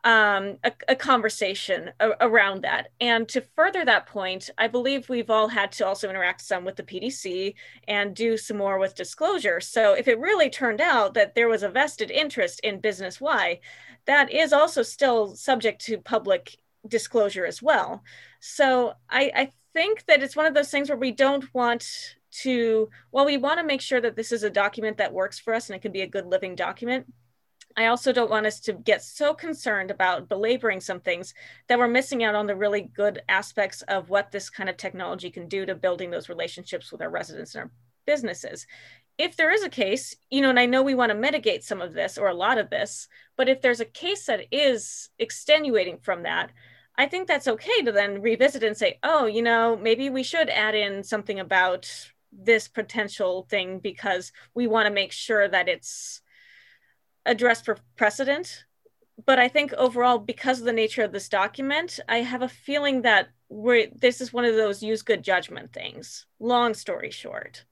a conversation around that. And to further that point, I believe we've all had to also interact some with the PDC and do some more with disclosure. So if it really turned out that there was a vested interest in business Y, that is also still subject to public disclosure as well. So I think that it's one of those things where we don't want to, while we want to make sure that this is a document that works for us and it can be a good living document, I also don't want us to get so concerned about belaboring some things that we're missing out on the really good aspects of what this kind of technology can do to building those relationships with our residents and our businesses. If there is a case, you know, and I know we want to mitigate some of this or a lot of this, but if there's a case that is extenuating from that, I think that's okay to then revisit and say, oh, you know, maybe we should add in something about this potential thing because we want to make sure that it's addressed for precedent. But I think overall, because of the nature of this document, I have a feeling that this is one of those use good judgment things. Long story short.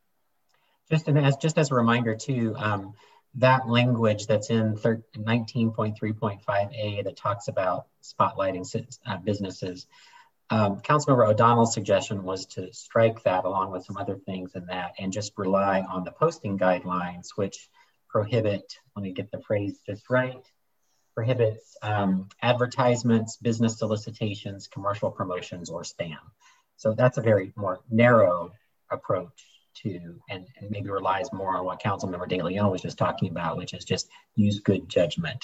Just as a reminder too, that language that's in 19.3.5A that talks about spotlighting businesses, Councilmember O'Donnell's suggestion was to strike that along with some other things in that and just rely on the posting guidelines, which prohibit, let me get the phrase just right, prohibits advertisements, business solicitations, commercial promotions, or spam. So that's a very more narrow approach to, and maybe relies more on what Councilmember De Leon was just talking about, which is just use good judgment.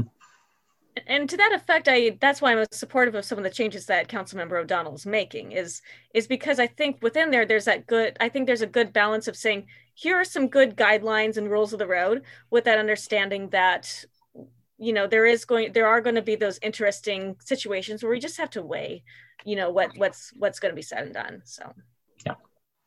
And to that effect, that's why I'm supportive of some of the changes that Councilmember O'Donnell is making, is because I think within there's a good balance of saying, here are some good guidelines and rules of the road, with that understanding that, you know, there are going to be those interesting situations where we just have to weigh, you know, what's going to be said and done. So, yeah.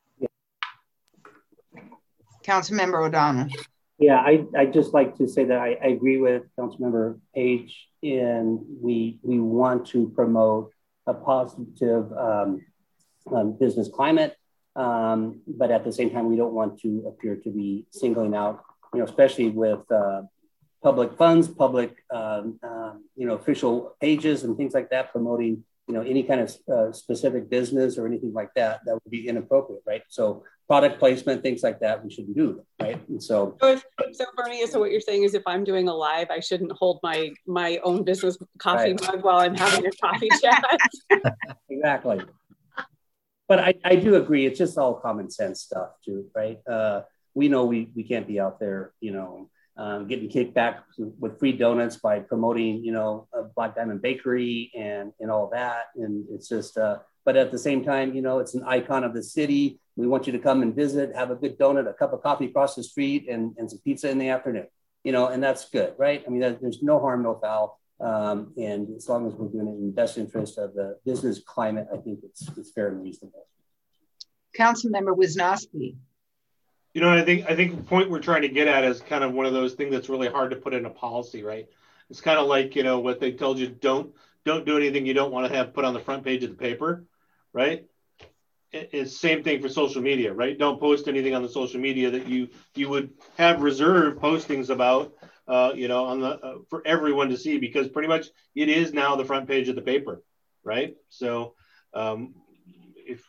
Councilmember O'Donnell. Yeah, I just like to say that I agree with Councilmember Page, and we want to promote a positive business climate, but at the same time, we don't want to appear to be singling out, you know, especially with public funds, public, you know, official pages and things like that, promoting, you know, any kind of specific business or anything like that, that would be inappropriate, right? So product placement, things like that, we shouldn't do, right? And so Bernie, so what you're saying is if I'm doing a live, I shouldn't hold my own business coffee mug while I'm having a coffee chat. Exactly. But I do agree, it's just all common sense stuff too, right? We know we can't be out there, you know, getting kickback with free donuts by promoting, you know, a Black Diamond Bakery and all that. And it's just, but at the same time, you know, it's an icon of the city. We want you to come and visit, have a good donut, a cup of coffee across the street, and some pizza in the afternoon, you know, and that's good, right? I mean, there's no harm, no foul. And as long as we're doing it in the best interest of the business climate, I think it's fair and reasonable. Councilmember Wisniewski. You know, I think the point we're trying to get at is kind of one of those things that's really hard to put in a policy, right? It's kind of like, you know, what they told you, don't do anything you don't want to have put on the front page of the paper, right? It's the same thing for social media, right? Don't post anything on the social media that you would have reserved postings about, you know, on the for everyone to see, because pretty much it is now the front page of the paper, right? So if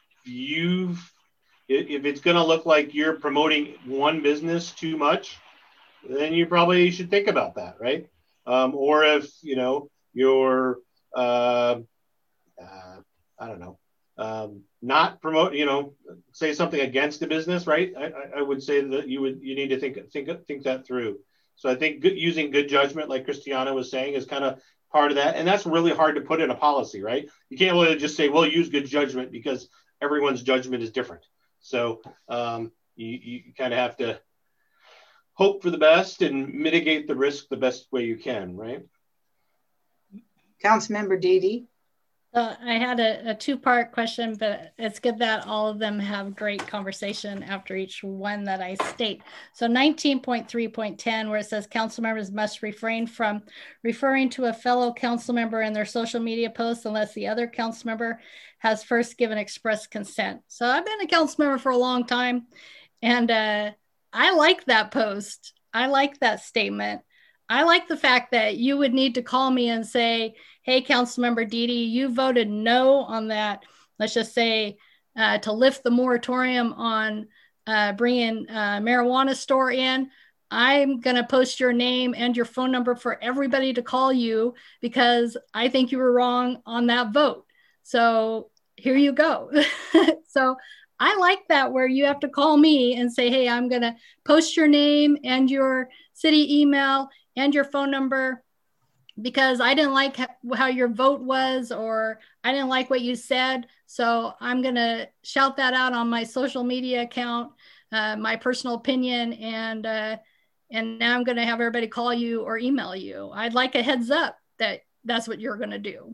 it's going to look like you're promoting one business too much, then you probably should think about that, right? Or if, you know, you're, I don't know, not promote, you know, say something against the business, right? I would say that you need to think that through. So I think using good judgment, like Christiana was saying, is kind of part of that. And that's really hard to put in a policy, right? You can't really just say, well, use good judgment, because everyone's judgment is different. So you kind of have to hope for the best and mitigate the risk the best way you can, right? Councilmember Dede. I had a two-part question, but it's good that all of them have great conversation after each one that I state. So 19.3.10, where it says council members must refrain from referring to a fellow council member in their social media posts unless the other council member has first given express consent. So I've been a council member for a long time, and I like that post. I like that statement. I like the fact that you would need to call me and say, hey, Councilmember Dede, you voted no on that, let's just say, to lift the moratorium on bringing a marijuana store in. I'm going to post your name and your phone number for everybody to call you because I think you were wrong on that vote. So here you go. So I like that, where you have to call me and say, hey, I'm going to post your name and your city email and your phone number because I didn't like how your vote was, or I didn't like what you said. So I'm going to shout that out on my social media account, my personal opinion, and now I'm going to have everybody call you or email you. I'd like a heads up that that's what you're going to do.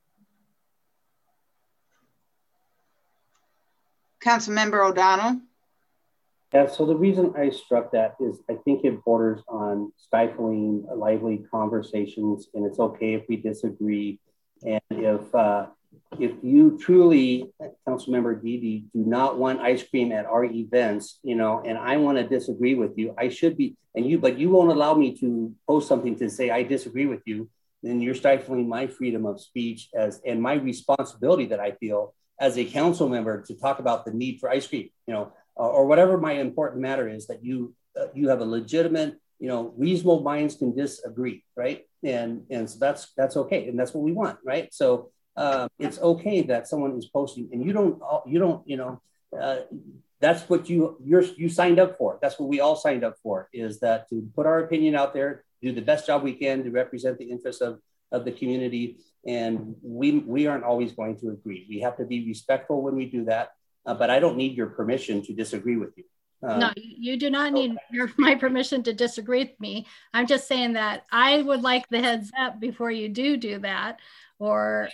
Councilmember O'Donnell. Yeah, so the reason I struck that is I think it borders on stifling lively conversations, and it's okay if we disagree. And if you truly, Councilmember Dede, do not want ice cream at our events, you know, and I want to disagree with you, I should be, but you won't allow me to post something to say I disagree with you, then you're stifling my freedom of speech and my responsibility that I feel as a council member to talk about the need for ice cream, you know, or whatever my important matter is, that you have a legitimate, you know, reasonable minds can disagree, right? And so that's okay, and that's what we want, right? So it's okay that someone is posting, and you don't, you know, that's what you signed up for. That's what we all signed up for, is that to put our opinion out there, do the best job we can to represent the interests of the community. And we aren't always going to agree. We have to be respectful when we do that. But I don't need your permission to disagree with you. No, you do not need my permission to disagree with me. I'm just saying that I would like the heads up before you do that, or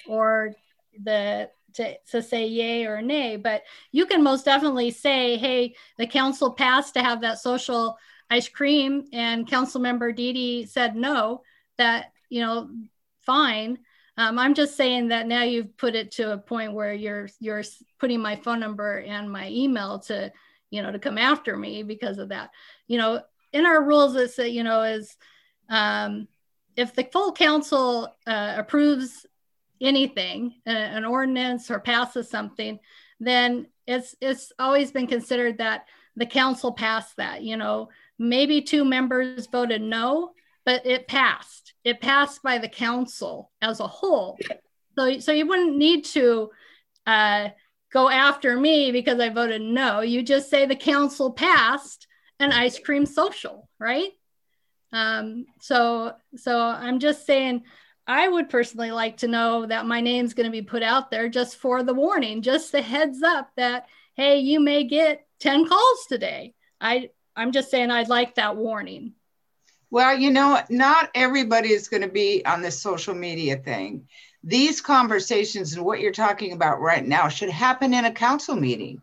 to say yay or nay. But you can most definitely say, hey, the council passed to have that social ice cream, and Councilmember Dede said no. That, you know, fine. I'm just saying that now you've put it to a point where you're putting my phone number and my email to, you know, to come after me because of that. You know, in our rules, it's, you know, is if the full council approves anything, an ordinance or passes something, then it's always been considered that the council passed that. You know, maybe 2 members voted no, but it passed. It passed by the council as a whole. So you wouldn't need to go after me because I voted no. You just say the council passed an ice cream social, right? So I'm just saying, I would personally like to know that my name's going to be put out there just for the warning, just the heads up that, hey, you may get 10 calls today. I'm just saying I'd like that warning. Well, you know, not everybody is going to be on this social media thing. These conversations and what you're talking about right now should happen in a council meeting.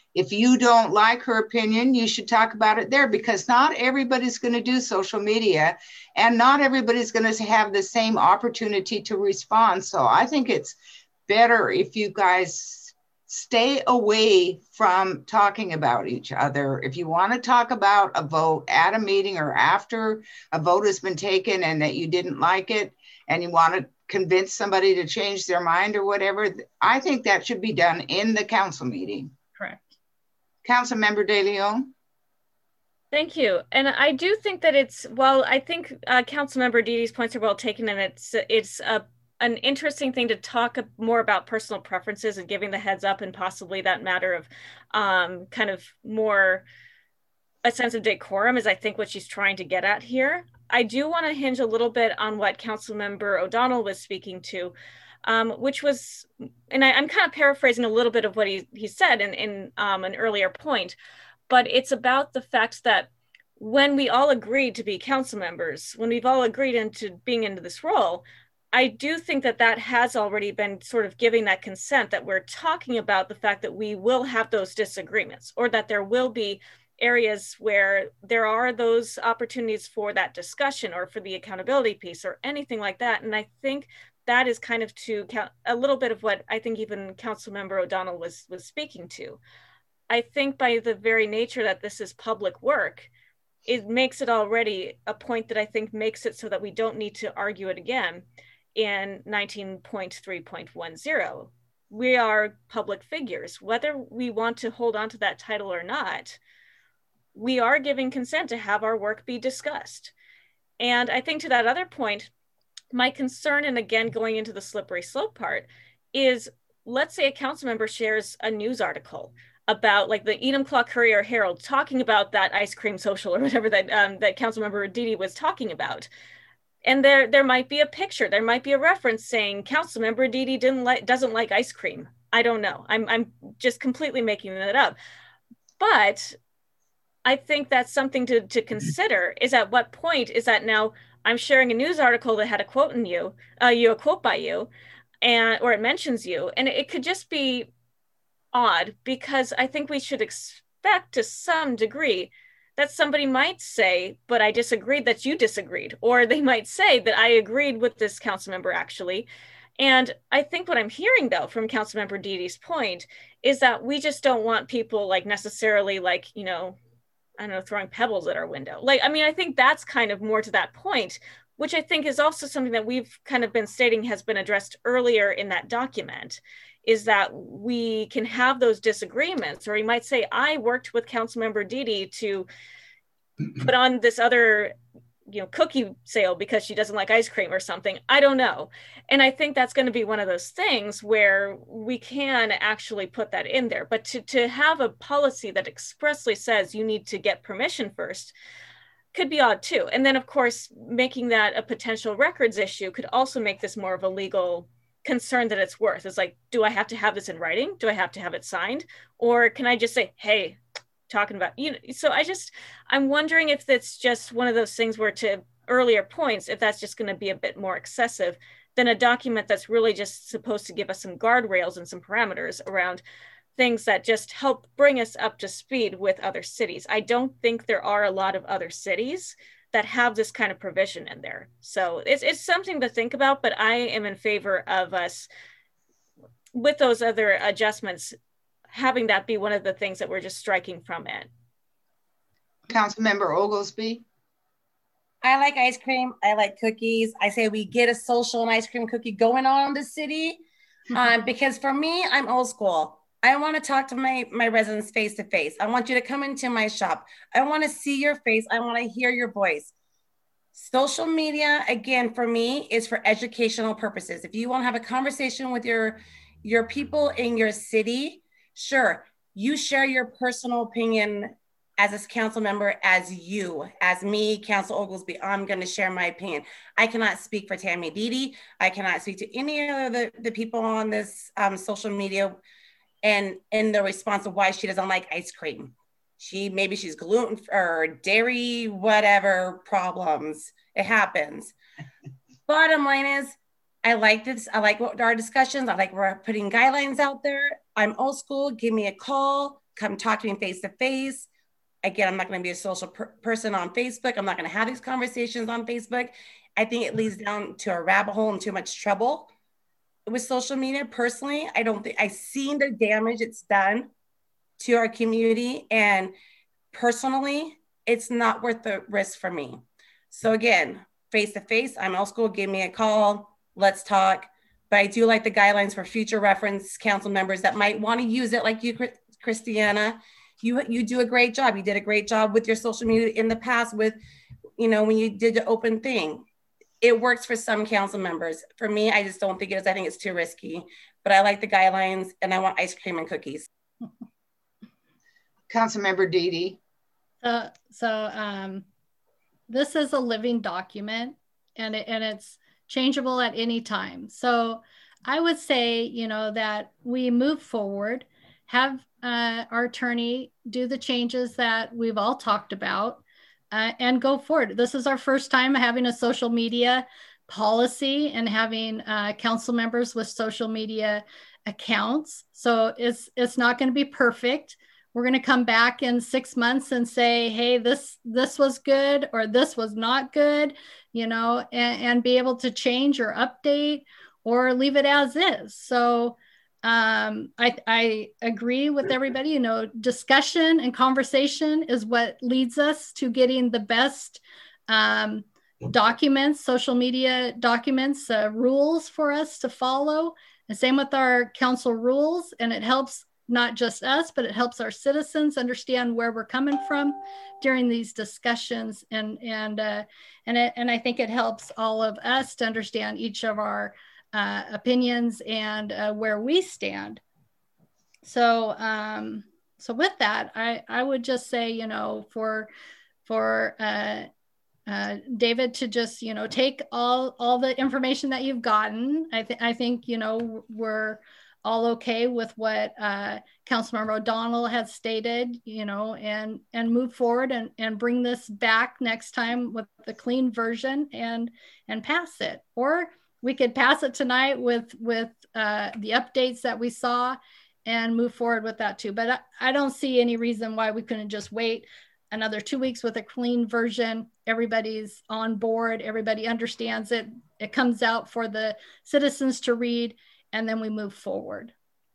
If you don't like her opinion, you should talk about it there, because not everybody's going to do social media and not everybody's going to have the same opportunity to respond. So I think it's better if you guys stay away from talking about each other. If you want to talk about a vote at a meeting or after a vote has been taken and that you didn't like it and you want to convince somebody to change their mind or whatever, I think that should be done in the council meeting. Correct. Councilmember De Leon. Thank you. And I do think that I think Councilmember Didi's points are well taken, and it's an interesting thing to talk more about personal preferences and giving the heads up, and possibly that matter of kind of more a sense of decorum is, I think, what she's trying to get at here. I do want to hinge a little bit on what Councilmember O'Donnell was speaking to, which was, and I'm kind of paraphrasing a little bit of what he said in an earlier point, but it's about the fact that when we all agreed to be council members, when we've all agreed into being into this role, I do think that that has already been sort of giving that consent, that we're talking about the fact that we will have those disagreements, or that there will be areas where there are those opportunities for that discussion or for the accountability piece or anything like that. And I think that is kind of a little bit of what I think even Councilmember O'Donnell was speaking to. I think by the very nature that this is public work, it makes it already a point that I think makes it so that we don't need to argue it again in 19.3.10. We are public figures. Whether we want to hold on to that title or not, we are giving consent to have our work be discussed. And I think to that other point, my concern, and again, going into the slippery slope part, is let's say a council member shares a news article about, like, the Enumclaw Courier Herald talking about that ice cream social or whatever that that Councilmember Didi was talking about. And there might be a picture, there might be a reference saying Councilmember Didi doesn't like ice cream. I don't know. I'm just completely making that up. But I think that's something to consider, is at what point is that now I'm sharing a news article that had a quote in a quote by you, or it mentions you, and it could just be odd, because I think we should expect to some degree that somebody might say, but I disagreed that you disagreed, or they might say that I agreed with this council member actually. And I think what I'm hearing though from Councilmember Didi's point is that we just don't want people like necessarily like, you know, I don't know, throwing pebbles at our window. Like, I mean, I think that's kind of more to that point, which I think is also something that we've kind of been stating has been addressed earlier in that document, is that we can have those disagreements, or he might say, I worked with Councilmember Didi to put on this other, you know, cookie sale because she doesn't like ice cream or something. I don't know. And I think that's going to be one of those things where we can actually put that in there. But to have a policy that expressly says you need to get permission first could be odd too. And then of course, making that a potential records issue could also make this more of a legal concern that it's worth. It's like, do I have to have this in writing? Do I have to have it signed? Or can I just say, hey, talking about, you know, so I'm wondering if that's just one of those things where, to earlier points, if that's just going to be a bit more excessive than a document that's really just supposed to give us some guardrails and some parameters around things that just help bring us up to speed with other cities. I don't think there are a lot of other cities that have this kind of provision in there. So it's something to think about, but I am in favor of us, with those other adjustments, having that be one of the things that we're just striking from it. Councilmember Oglesby. I like ice cream. I like cookies. I say we get a social and ice cream cookie going on in the city, because for me, I'm old school. I want to talk to my residents face to face. I want you to come into my shop. I want to see your face. I want to hear your voice. Social media, again, for me, is for educational purposes. If you want to have a conversation with your people in your city, sure, you share your personal opinion as a council member, as me, Council Oglesby. I'm going to share my opinion. I cannot speak for Tammy Didi. I cannot speak to any of the people on this social media and in the response of why she doesn't like ice cream. Maybe she's gluten or dairy, whatever problems. It happens. Bottom line is, I like this. I like what our discussions. I like we're putting guidelines out there. I'm old school. Give me a call. come talk to me face to face. Again, I'm not going to be a social person on Facebook. I'm not going to have these conversations on Facebook. I think it leads down to a rabbit hole and too much trouble with social media. Personally, I don't think I've seen the damage it's done to our community. And personally, it's not worth the risk for me. So again, face to face, I'm old school, give me a call, let's talk. But I do like the guidelines for future reference council members that might want to use it, like you, Christiana. You do a great job. You did a great job with your social media in the past with, when you did the open thing. It works for some council members. For me, I just don't think it is. I think it's too risky, but I like the guidelines and I want ice cream and cookies. Councilmember Didi. This is a living document and it's changeable at any time. So I would say, that we move forward, have our attorney do the changes that we've all talked about and go forward. This is our first time having a social media policy and having council members with social media accounts. So it's not going to be perfect. We're going to come back in 6 months and say, hey, this was good or this was not good, and be able to change or update or leave it as is. So I agree with everybody, discussion and conversation is what leads us to getting the best documents, social media documents, rules for us to follow. And same with our council rules. And it helps not just us, but it helps our citizens understand where we're coming from during these discussions. And I think it helps all of us to understand each of our opinions and where we stand. So with that, I would just say, for David to just, take all the information that you've gotten. I think, we're all okay with what Councilmember O'Donnell has stated, and move forward and bring this back next time with the clean version and pass it. Or we could pass it tonight with the updates that we saw and move forward with that too. But I don't see any reason why we couldn't just wait another 2 weeks with a clean version. Everybody's on board. Everybody understands it. It comes out for the citizens to read, and then we move forward.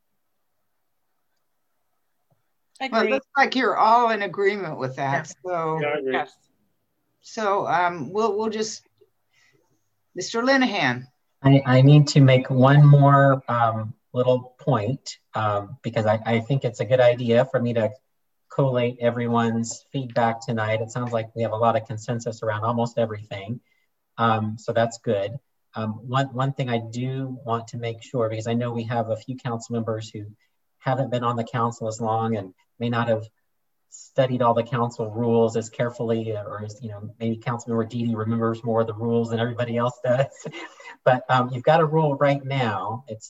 Well, it looks like you're all in agreement with that. So, Yes. So we'll just, Mr. Linehan. I need to make one more little point because I think it's a good idea for me to collate everyone's feedback tonight. It sounds like we have a lot of consensus around almost everything. So that's good. One thing I do want to make sure, because I know we have a few council members who haven't been on the council as long and may not have studied all the council rules as carefully, or as, maybe Councilmember Didi remembers more of the rules than everybody else does. But you've got a rule right now, it's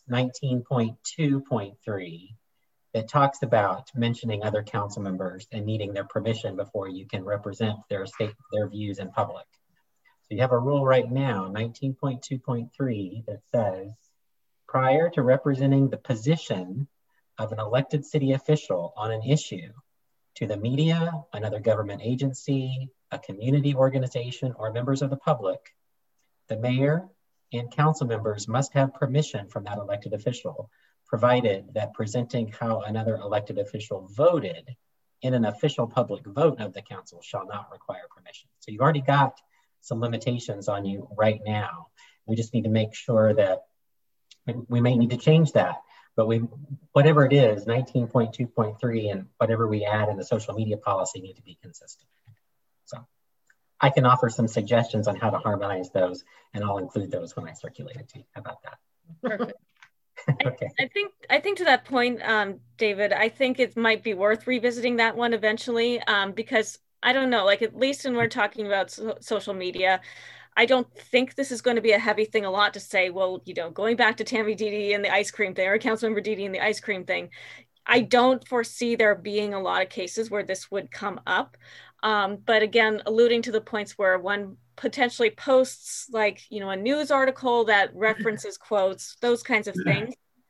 19.2.3, that talks about mentioning other council members and needing their permission before you can represent their views in public. So you have a rule right now, 19.2.3, that says, prior to representing the position of an elected city official on an issue to the media, another government agency, a community organization, or members of the public, the mayor and council members must have permission from that elected official, provided that presenting how another elected official voted in an official public vote of the council shall not require permission. So you've already got some limitations on you right now. We just need to make sure that we may need to change that, but whatever it is, 19.2.3 and whatever we add in the social media policy need to be consistent. So I can offer some suggestions on how to harmonize those, and I'll include those when I circulate it to you. How about that? Perfect. Okay. I think to that point, David, I think it might be worth revisiting that one eventually, because I don't know, like at least when we're talking about social media, I don't think this is going to be a heavy thing a lot to say, well, going back to Tammy Didi and the ice cream thing, or Councilmember Didi and the ice cream thing, I don't foresee there being a lot of cases where this would come up. But again, alluding to the points where one potentially posts like, a news article that references quotes, those kinds of things.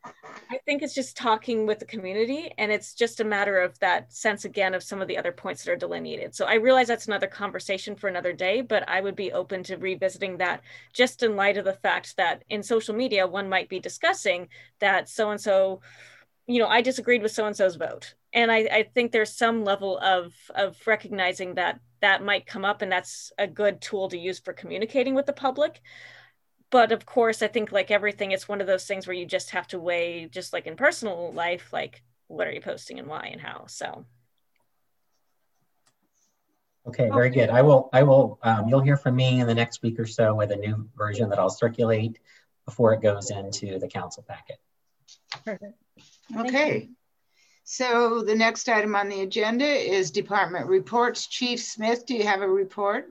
I think it's just talking with the community, and it's just a matter of that sense again of some of the other points that are delineated. So I realize that's another conversation for another day, but I would be open to revisiting that just in light of the fact that in social media, one might be discussing that so-and-so, you know, I disagreed with so-and-so's vote. And I think there's some level of recognizing that that might come up, and that's a good tool to use for communicating with the public. But of course, I think like everything, it's one of those things where you just have to weigh, just like in personal life, like what are you posting and why and how. So. Okay, very good. You'll hear from me in the next week or so with a new version that I'll circulate before it goes into the council packet. Perfect. Okay. So the next item on the agenda is department reports. Chief Smith, do you have a report?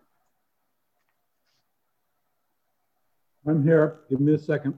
I'm here. Give me a second.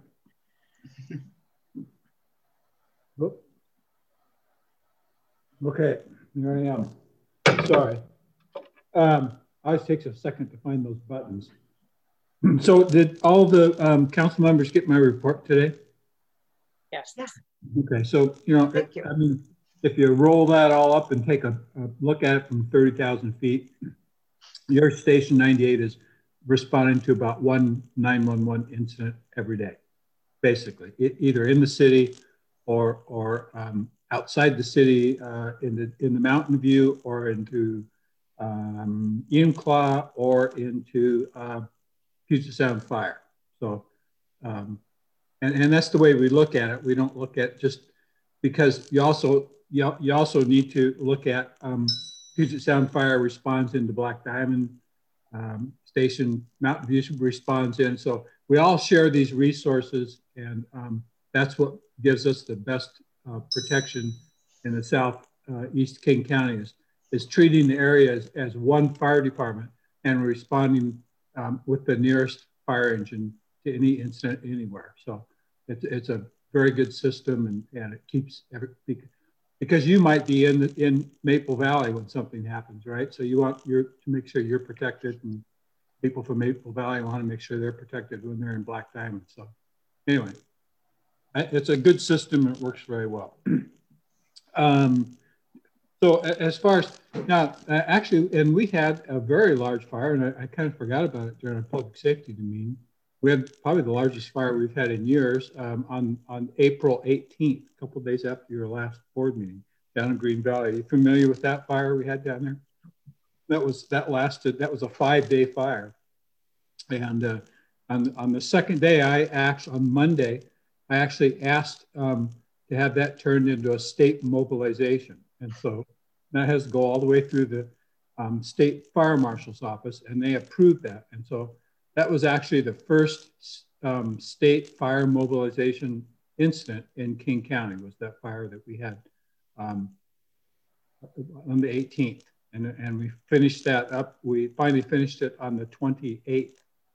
Okay, here I am. Sorry. Always takes a second to find those buttons. So did all the council members get my report today? Yes. Okay, so, you know, I mean, if you roll that all up and take a look at it from 30,000 feet, your station 98 is responding to about one 911 incident every day, basically, either in the city or outside the city in the Mountain View or into Enumclaw or into Puget Sound Fire. So, and that's the way we look at it. We don't look at just because you also need to look at Puget Sound Fire responds into Black Diamond. Station Mountain View responds in. So we all share these resources, and that's what gives us the best protection in the southeast King County is treating the area as one fire department and responding with the nearest fire engine to any incident anywhere. So it's a very good system, and it keeps because you might be in Maple Valley when something happens, right? So you want to make sure you're protected, and people from Maple Valley want to make sure they're protected when they're in Black Diamond. So anyway, it's a good system. It works very well. So as far as now, actually, and we had a very large fire, and I kind of forgot about it during our public safety meeting. We had probably the largest fire we've had in years on April 18th, a couple of days after your last board meeting down in Green Valley. Are you familiar with that fire we had down there? That was a 5-day fire. And on the second day, on Monday, I actually asked to have that turned into a state mobilization. And so that has to go all the way through the state fire marshal's office, and they approved that. And so that was actually the first state fire mobilization incident in King County, was that fire that we had on the 18th. And we finished that up. We finally finished it on the 28th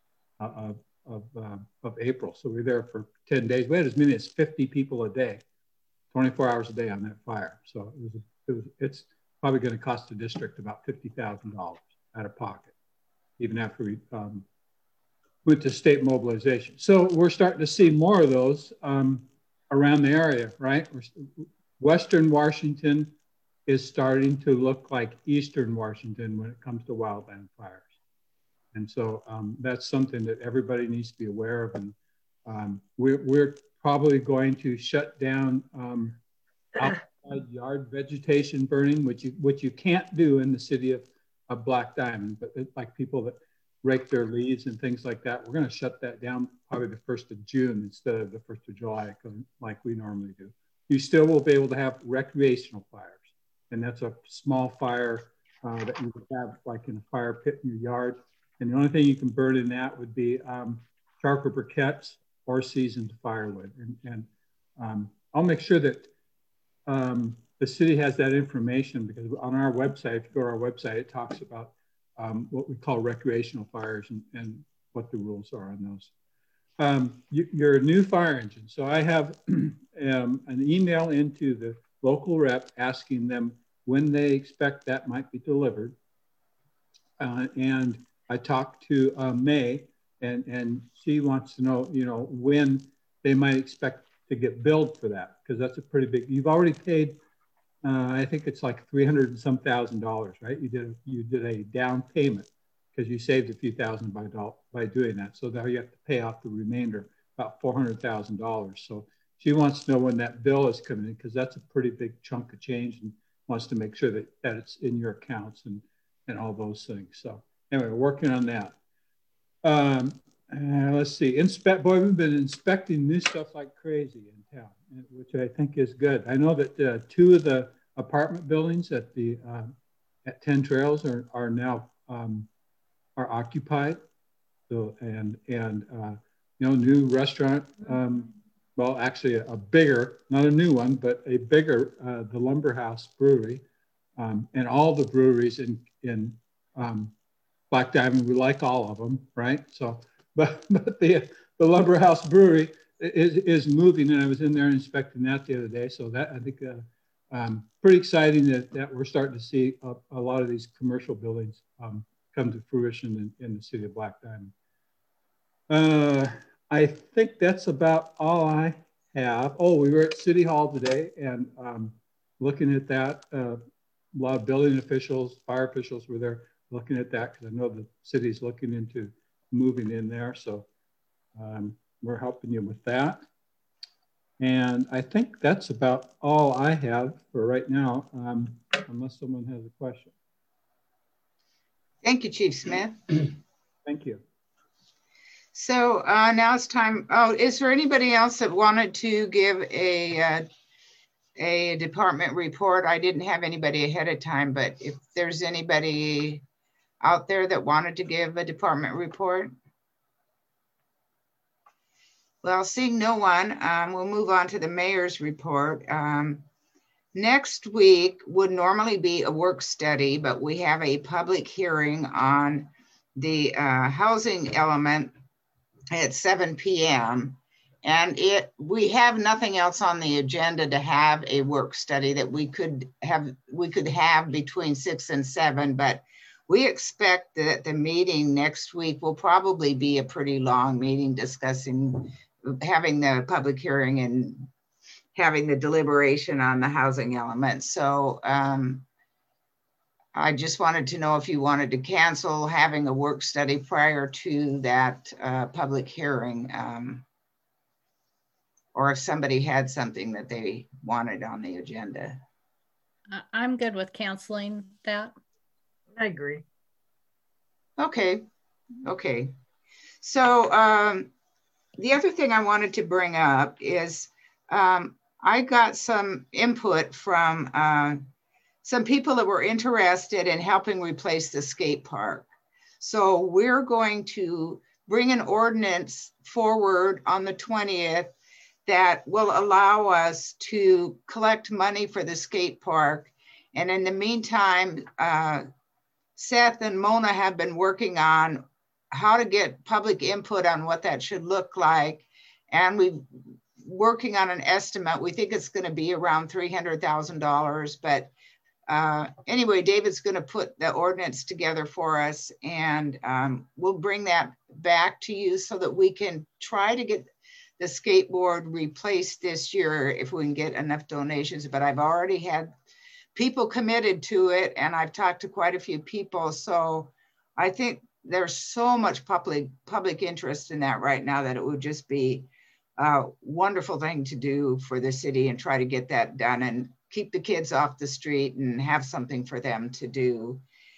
of April. So we were there for 10 days. We had as many as 50 people a day, 24 hours a day on that fire. So it's probably going to cost the district about $50,000 out of pocket, even after we went to state mobilization. So we're starting to see more of those around the area, right? Western Washington is starting to look like Eastern Washington when it comes to wildland fires. And so that's something that everybody needs to be aware of. And we're probably going to shut down outside yard vegetation burning, which you can't do in the city of Black Diamond, but it's like people that rake their leaves and things like that. We're going to shut that down probably the 1st of June instead of the 1st of July, like we normally do. You still will be able to have recreational fires. And that's a small fire that you would have like in a fire pit in your yard. And the only thing you can burn in that would be charcoal briquettes or seasoned firewood. And I'll make sure that the city has that information, because on our website, if you go to our website, it talks about what we call recreational fires and what the rules are on those. Your new fire engine. So I have an email into the local rep asking them when they expect that might be delivered. And I talked to May, and she wants to know, when they might expect to get billed for that, because that's a pretty big, you've already paid, I think it's like $300 and some thousand, right? You did a down payment because you saved a few thousand by doing that. So now you have to pay off the remainder, about $400,000. So she wants to know when that bill is coming in, because that's a pretty big chunk of change, and wants to make sure that it's in your accounts and all those things. So anyway, we're working on that. Let's see, boy, we've been inspecting new stuff like crazy in town, which I think is good. I know that 2 of the apartment buildings at 10 Trails are now are occupied. So new restaurant. Well, actually a bigger, not a new one, but a bigger, the Lumber House Brewery, and all the breweries in Black Diamond. We like all of them, right? So, but the Lumber House Brewery is moving, and I was in there inspecting that the other day. So that, I think, pretty exciting that we're starting to see a lot of these commercial buildings come to fruition in the city of Black Diamond. I think that's about all I have. Oh, we were at City Hall today and looking at that. A lot of building officials, fire officials were there looking at that, because I know the city's looking into moving in there. So we're helping you with that. And I think that's about all I have for right now, unless someone has a question. Thank you, Chief Smith. Thank you. So now it's time. Oh, is there anybody else that wanted to give a department report? I didn't have anybody ahead of time, but if there's anybody out there that wanted to give a department report. Well, seeing no one, we'll move on to the mayor's report. Next week would normally be a work study, but we have a public hearing on the housing element at 7 p.m. And we have nothing else on the agenda to have a work study that we could have between 6 and 7, but we expect that the meeting next week will probably be a pretty long meeting discussing, having the public hearing and having the deliberation on the housing element. So I just wanted to know if you wanted to cancel having a work study prior to that public hearing, or if somebody had something that they wanted on the agenda. I'm good with canceling that. I agree. Okay. So the other thing I wanted to bring up is I got some input from some people that were interested in helping replace the skate park. So we're going to bring an ordinance forward on the 20th that will allow us to collect money for the skate park. And in the meantime, Seth and Mona have been working on how to get public input on what that should look like. And we're working on an estimate. We think it's going to be around $300,000, but anyway, David's going to put the ordinance together for us, and we'll bring that back to you so that we can try to get the skateboard replaced this year if we can get enough donations. But I've already had people committed to it, and I've talked to quite a few people. So I think there's so much public interest in that right now that it would just be a wonderful thing to do for the city and try to get that done and keep the kids off the street and have something for them to do.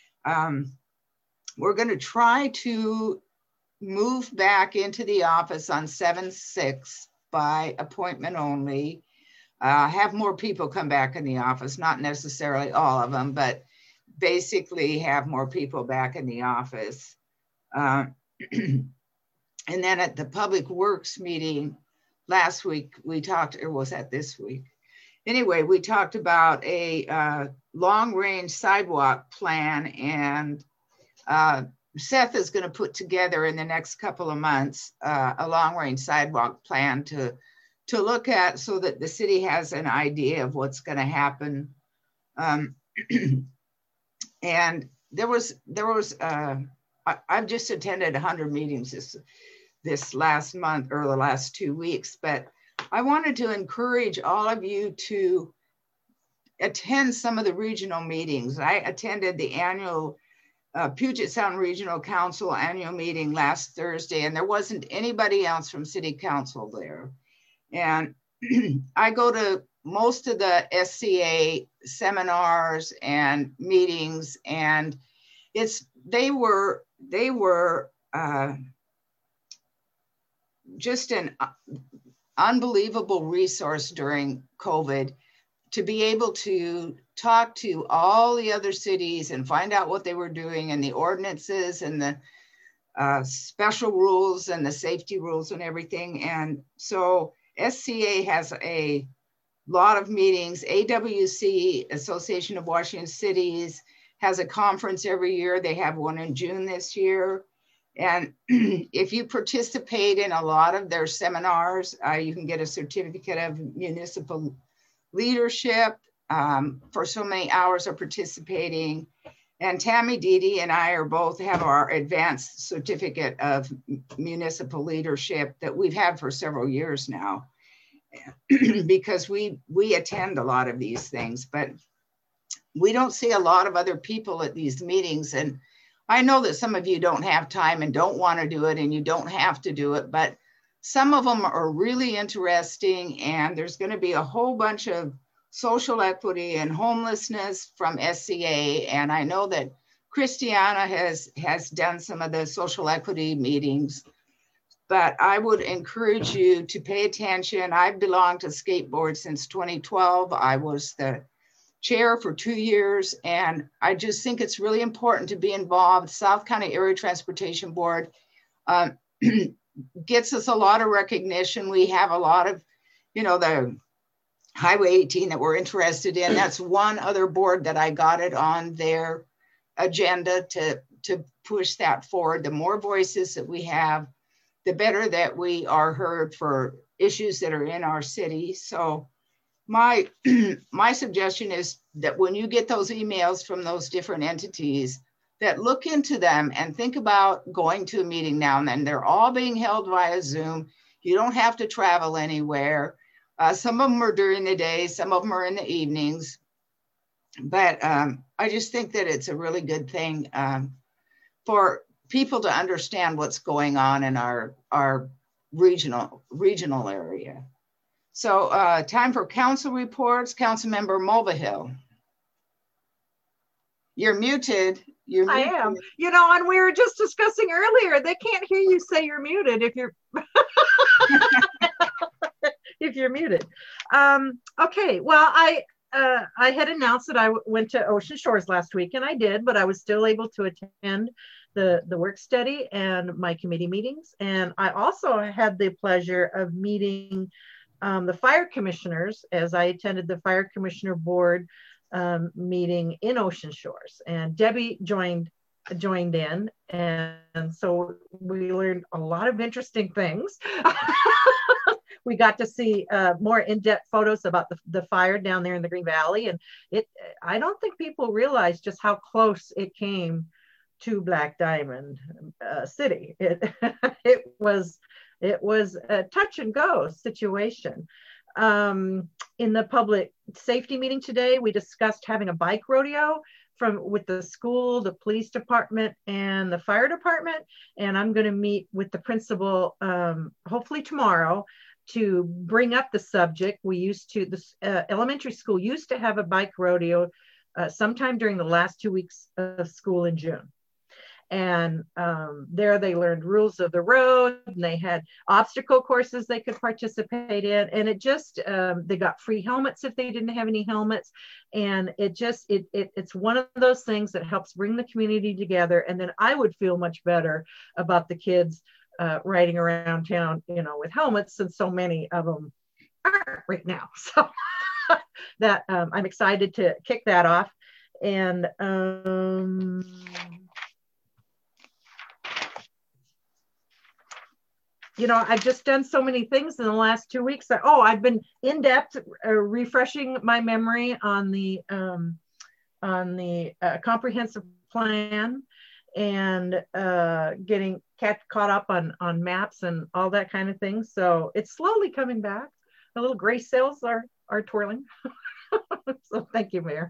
We're going to try to move back into the office on 7/6 by appointment only. Have more people come back in the office, not necessarily all of them, but basically have more people back in the office. And then at the Public Works meeting last week, we talked, or was that this week? Anyway, we talked about a long-range sidewalk plan, and Seth is going to put together in the next couple of months a long-range sidewalk plan to look at so that the city has an idea of what's going to happen. And I've just attended 100 meetings this last month or the last 2 weeks, but I wanted to encourage all of you to attend some of the regional meetings. I attended the annual Puget Sound Regional Council annual meeting last Thursday, and there wasn't anybody else from City Council there. And I go to most of the SCA seminars and meetings, and they were just an unbelievable resource during COVID, to be able to talk to all the other cities and find out what they were doing, and the ordinances and the special rules and the safety rules and everything. And so SCA has a lot of meetings. AWC, Association of Washington Cities, has a conference every year. They have one in June this year. And if you participate in a lot of their seminars, you can get a certificate of municipal leadership for so many hours of participating. And Tammy Dede and I are both have our advanced certificate of municipal leadership that we've had for several years now, because we attend a lot of these things, but we don't see a lot of other people at these meetings. And I know that some of you don't have time and don't want to do it, and you don't have to do it, but some of them are really interesting. And there's going to be a whole bunch of social equity and homelessness from SCA. And I know that Christiana has done some of the social equity meetings, but I would encourage you to pay attention. I've belonged to Skateboard since 2012. I was the chair for 2 years, and I just think it's really important to be involved. South County Area Transportation Board gets us a lot of recognition. We have a lot of, the Highway 18 that we're interested in. That's one other board that I got it on their agenda to push that forward. The more voices that we have, the better that we are heard for issues that are in our city. So my suggestion is that when you get those emails from those different entities, that look into them and think about going to a meeting now and then. They're all being held via Zoom. You don't have to travel anywhere. Some of them are during the day, some of them are in the evenings. But I just think that it's a really good thing for people to understand what's going on in our regional area. So time for council reports. Councilmember Mulvihill. You're muted. I am. And we were just discussing earlier, they can't hear you say you're muted if you're if you're muted. Okay, well, I had announced that I went to Ocean Shores last week, and I did, but I was still able to attend the work study and my committee meetings. And I also had the pleasure of meeting the fire commissioners as I attended the fire commissioner board meeting in Ocean Shores, and Debbie joined in, and so we learned a lot of interesting things. We got to see more in-depth photos about the fire down there in the Green Valley, and I don't think people realize just how close it came to Black Diamond City. It was a touch and go situation. In the public safety meeting today, we discussed having a bike rodeo with the school, the police department, and the fire department. And I'm going to meet with the principal hopefully tomorrow to bring up the subject. This elementary school used to have a bike rodeo sometime during the last 2 weeks of school in June. And there they learned rules of the road, and they had obstacle courses they could participate in. And it just, they got free helmets if they didn't have any helmets. And it's one of those things that helps bring the community together. And then I would feel much better about the kids riding around town, with helmets, and so many of them aren't right now. So that I'm excited to kick that off. And I've just done so many things in the last 2 weeks. I've been in depth refreshing my memory on the comprehensive plan, and getting caught up on maps and all that kind of thing. So it's slowly coming back. the little gray cells are twirling. So thank you, Mayor.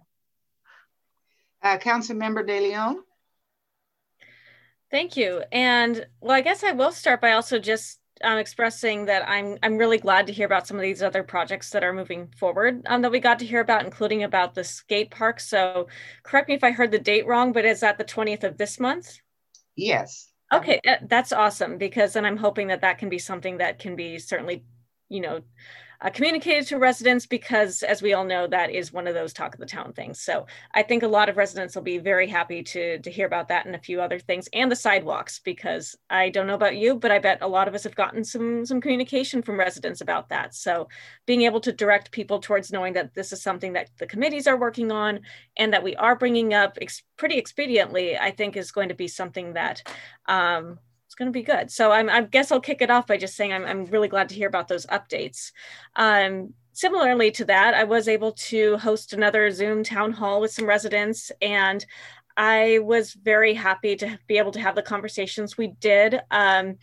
Councilmember De Leon. Thank you. And well, I guess I will start by also just expressing that I'm really glad to hear about some of these other projects that are moving forward that we got to hear about, including about the skate park. So correct me if I heard the date wrong, but is that the 20th of this month? Yes. Okay, that's awesome, because then I'm hoping that that can be something that can be certainly, you know, communicated to residents, because as we all know, that is one of those talk of the town things. So I think a lot of residents will be very happy to hear about that and a few other things, and the sidewalks, because I don't know about you, but I bet a lot of us have gotten some communication from residents about that. So being able to direct people towards knowing that this is something that the committees are working on and that we are bringing up pretty expediently, I think is going to be something that it's going to be good. So I guess I'll kick it off by just saying I'm really glad to hear about those updates. Similarly to that, I was able to host another Zoom town hall with some residents, and I was very happy to be able to have the conversations we did. And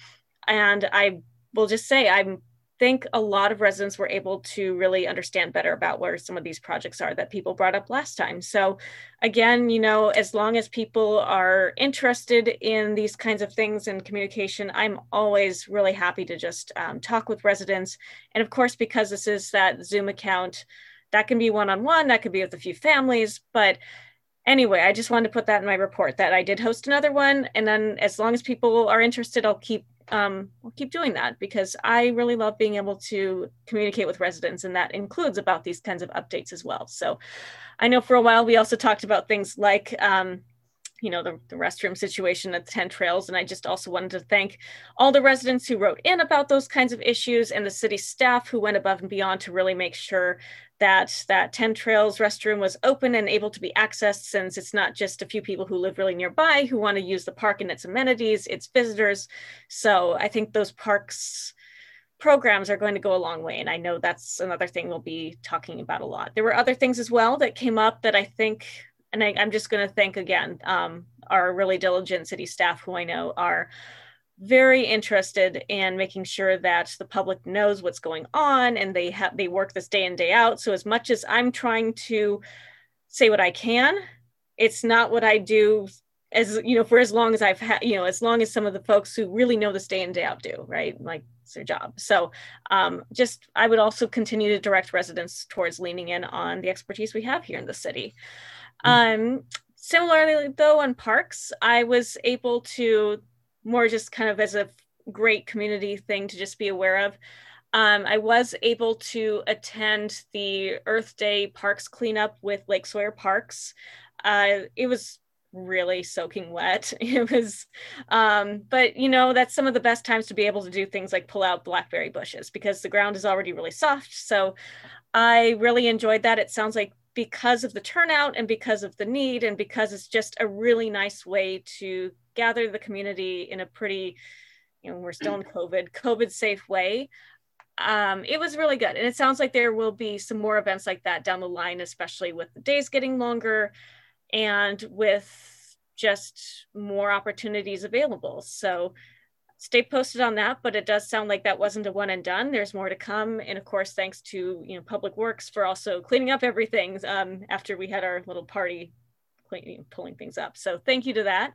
I will just say, I think a lot of residents were able to really understand better about where some of these projects are that people brought up last time. So again, you know, as long as people are interested in these kinds of things and communication, I'm always really happy to just talk with residents. And of course, because this is that Zoom account, that can be one-on-one, that could be with a few families, but anyway, I just wanted to put that in my report that I did host another one. And then as long as people are interested, I'll keep doing that, because I really love being able to communicate with residents, and that includes about these kinds of updates as well. So I know for a while we also talked about things like you know, the restroom situation at the 10 Trails. And I just also wanted to thank all the residents who wrote in about those kinds of issues, and the city staff who went above and beyond to really make sure that 10 Trails restroom was open and able to be accessed, since it's not just a few people who live really nearby who want to use the park and its amenities, it's visitors. So I think those parks programs are going to go a long way. And I know that's another thing we'll be talking about a lot. There were other things as well that came up that I think, and I'm just going to thank again our really diligent city staff, who I know are very interested in making sure that the public knows what's going on, and they work this day in, day out. So as much as I'm trying to say what I can, it's not what I do, as you know, for as long as I've had, you know, as long as some of the folks who really know this day in, day out do, right? Like, it's their job. So just, I would also continue to direct residents towards leaning in on the expertise we have here in the city. Similarly though, on parks, I was able to, more just kind of as a great community thing to just be aware of, I was able to attend the Earth Day Parks cleanup with Lake Sawyer Parks. It was really soaking wet. It was, but you know, that's some of the best times to be able to do things like pull out blackberry bushes, because the ground is already really soft. So I really enjoyed that. It sounds like because of the turnout and because of the need, and because it's just a really nice way to gather the community in a pretty, you know, we're still in COVID safe way. It was really good. And it sounds like there will be some more events like that down the line, especially with the days getting longer and with just more opportunities available. So stay posted on that, but it does sound like that wasn't a one and done. There's more to come. And of course, thanks to, you know, Public Works for also cleaning up everything after we had our little party pulling things up. So thank you to that.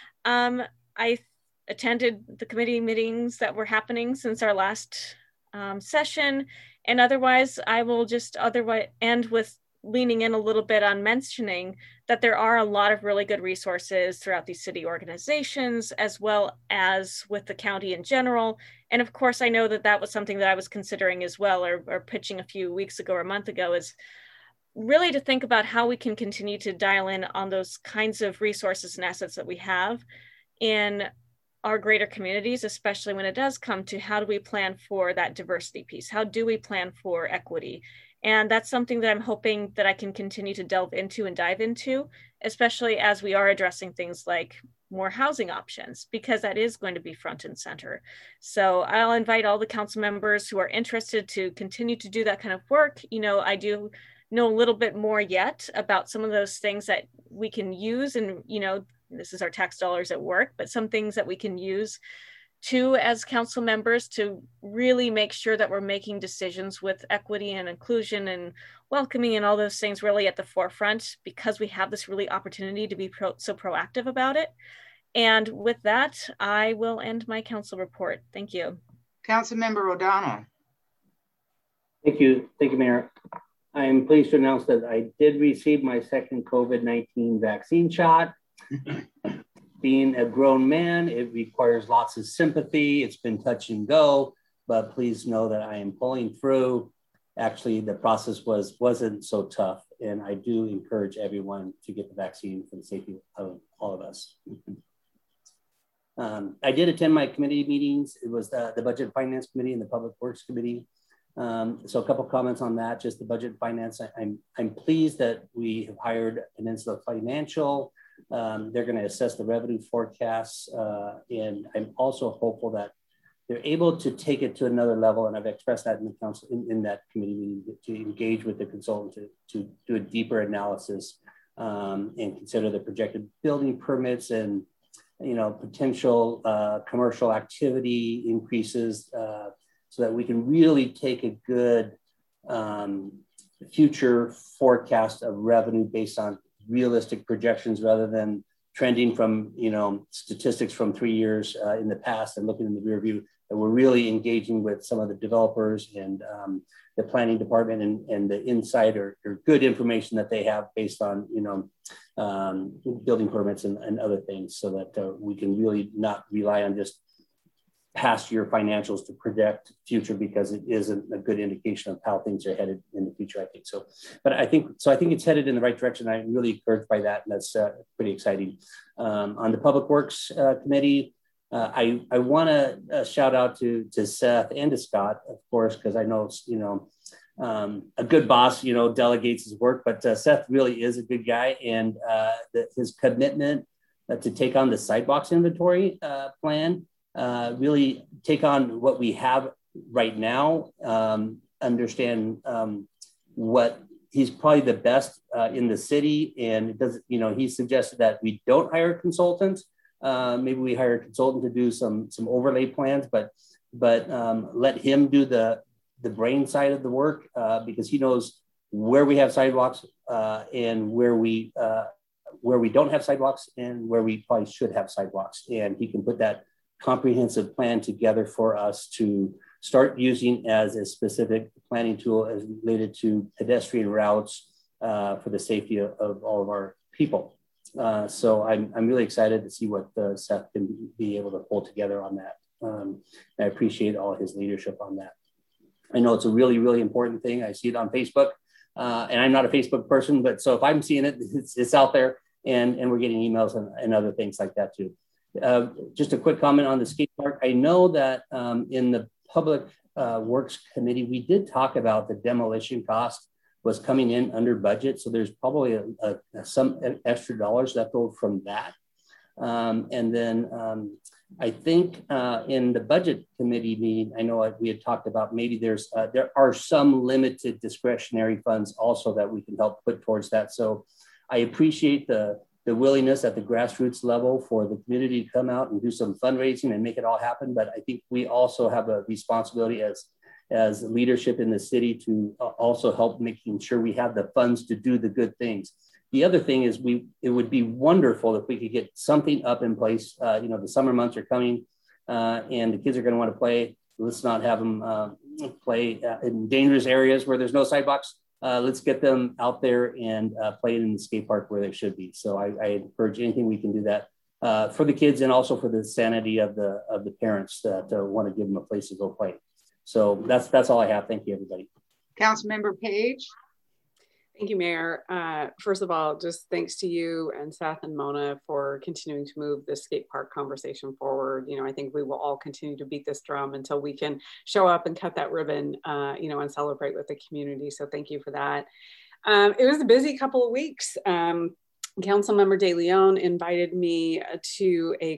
I attended the committee meetings that were happening since our last session. And otherwise, I will just end with leaning in a little bit on mentioning that there are a lot of really good resources throughout these city organizations, as well as with the county in general. And of course, I know that that was something that I was considering as well, or pitching a few weeks ago or a month ago, is really to think about how we can continue to dial in on those kinds of resources and assets that we have in our greater communities, especially when it does come to how do we plan for that diversity piece? How do we plan for equity? And that's something that I'm hoping that I can continue to delve into and dive into, especially as we are addressing things like more housing options, because that is going to be front and center. So I'll invite all the council members who are interested to continue to do that kind of work. You know, I do know a little bit more yet about some of those things that we can use, and, you know, this is our tax dollars at work, but some things that we can use too, as council members, to really make sure that we're making decisions with equity and inclusion and welcoming and all those things really at the forefront, because we have this really opportunity to be so proactive about it. And with that, I will end my council report. Thank you. Councilmember O'Donnell. Thank you, Mayor. I'm pleased to announce that I did receive my second COVID-19 vaccine shot. Being a grown man, it requires lots of sympathy. It's been touch and go, but please know that I am pulling through. Actually, the process wasn't so tough, and I do encourage everyone to get the vaccine for the safety of all of us. I did attend my committee meetings. It was the Budget and Finance Committee and the Public Works Committee. So a couple comments on that, just the budget and finance. I'm pleased that we have hired Peninsula Financial. They're going to assess the revenue forecasts. And I'm also hopeful that they're able to take it to another level. And I've expressed that in the council, in that committee meeting, to engage with the consultant to do a deeper analysis and consider the projected building permits and, you know, potential commercial activity increases, so that we can really take a good future forecast of revenue based on realistic projections rather than trending from, you know, statistics from 3 years in the past and looking in the rear view. And we're really engaging with some of the developers and the planning department and the insight or good information that they have based on, you know, building permits and other things, so that we can really not rely on just past year financials to project future, because it isn't a good indication of how things are headed in the future, I think. So, but I think it's headed in the right direction. I'm really encouraged by that, and that's pretty exciting. On the Public Works Committee, I want to shout out to Seth and to Scott, of course, because I know, you know, a good boss, you know, delegates his work, but Seth really is a good guy, and his commitment to take on the sidewalks inventory plan, really take on what we have right now, understand what he's probably the best in the city. And it doesn't, you know, he suggested that we don't hire consultants. Maybe we hire a consultant to do some overlay plans, but let him do the brain side of the work, because he knows where we have sidewalks and where we don't have sidewalks and where we probably should have sidewalks. And he can put that comprehensive plan together for us to start using as a specific planning tool as related to pedestrian routes for the safety of all of our people. So I'm really excited to see what Seth can be able to pull together on that. I appreciate all his leadership on that. I know it's a really, really important thing. I see it on Facebook, and I'm not a Facebook person, but so if I'm seeing it, it's out there, and we're getting emails and other things like that too. Just a quick comment on the skate park. I know that in the Public Works Committee, we did talk about the demolition cost was coming in under budget. So there's probably some extra dollars left over from that. And then I think in the Budget Committee meeting, I know we had talked about maybe there are some limited discretionary funds also that we can help put towards that. So I appreciate the willingness at the grassroots level for the community to come out and do some fundraising and make it all happen. But I think we also have a responsibility as leadership in the city to also help making sure we have the funds to do the good things. The other thing is it would be wonderful if we could get something up in place. You know, the summer months are coming and the kids are going to want to play. Let's not have them play in dangerous areas where there's no sidewalks. Let's get them out there and play in the skate park where they should be. So I encourage anything we can do that for the kids and also for the sanity of the parents that want to give them a place to go play. So that's all I have. Thank you, everybody. Councilmember Page. Thank you, Mayor. First of all, just thanks to you and Seth and Mona for continuing to move the skate park conversation forward. You know, I think we will all continue to beat this drum until we can show up and cut that ribbon, you know, and celebrate with the community. So thank you for that. It was a busy couple of weeks. Councilmember De Leon invited me to a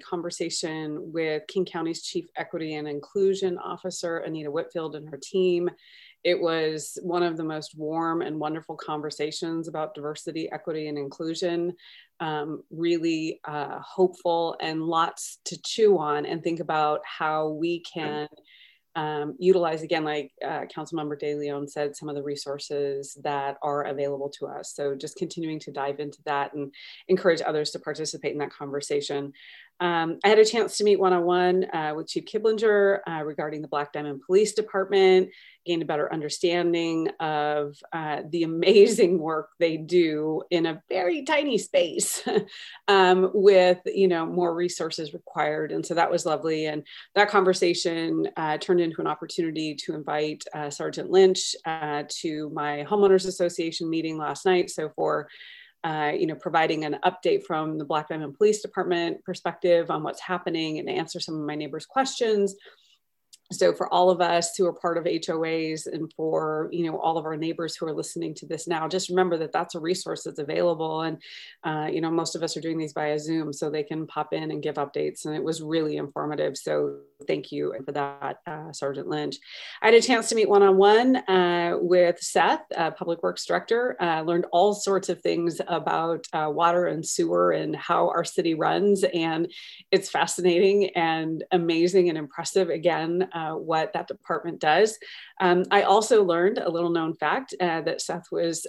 conversation with King County's Chief Equity and Inclusion Officer, Anita Whitfield, and her team. It was one of the most warm and wonderful conversations about diversity, equity, and inclusion. Really hopeful, and lots to chew on and think about how we can utilize, again, like Councilmember De Leon said, some of the resources that are available to us. So just continuing to dive into that and encourage others to participate in that conversation. I had a chance to meet one-on-one with Chief Kiblinger regarding the Black Diamond Police Department, gained a better understanding of the amazing work they do in a very tiny space with, you know, more resources required. And so that was lovely. And that conversation turned into an opportunity to invite Sergeant Lynch to my homeowners association meeting last night. So for you know, providing an update from the Black Diamond Police Department perspective on what's happening and answer some of my neighbors' questions. So for all of us who are part of HOAs, and for, you know, all of our neighbors who are listening to this now, just remember that that's a resource that's available. And, you know, most of us are doing these via Zoom, so they can pop in and give updates. And it was really informative. So thank you for that, Sergeant Lynch. I had a chance to meet one-on-one with Seth, Public Works Director. Learned all sorts of things about water and sewer and how our city runs. And it's fascinating and amazing and impressive, again, what that department does. I also learned a little known fact that Seth was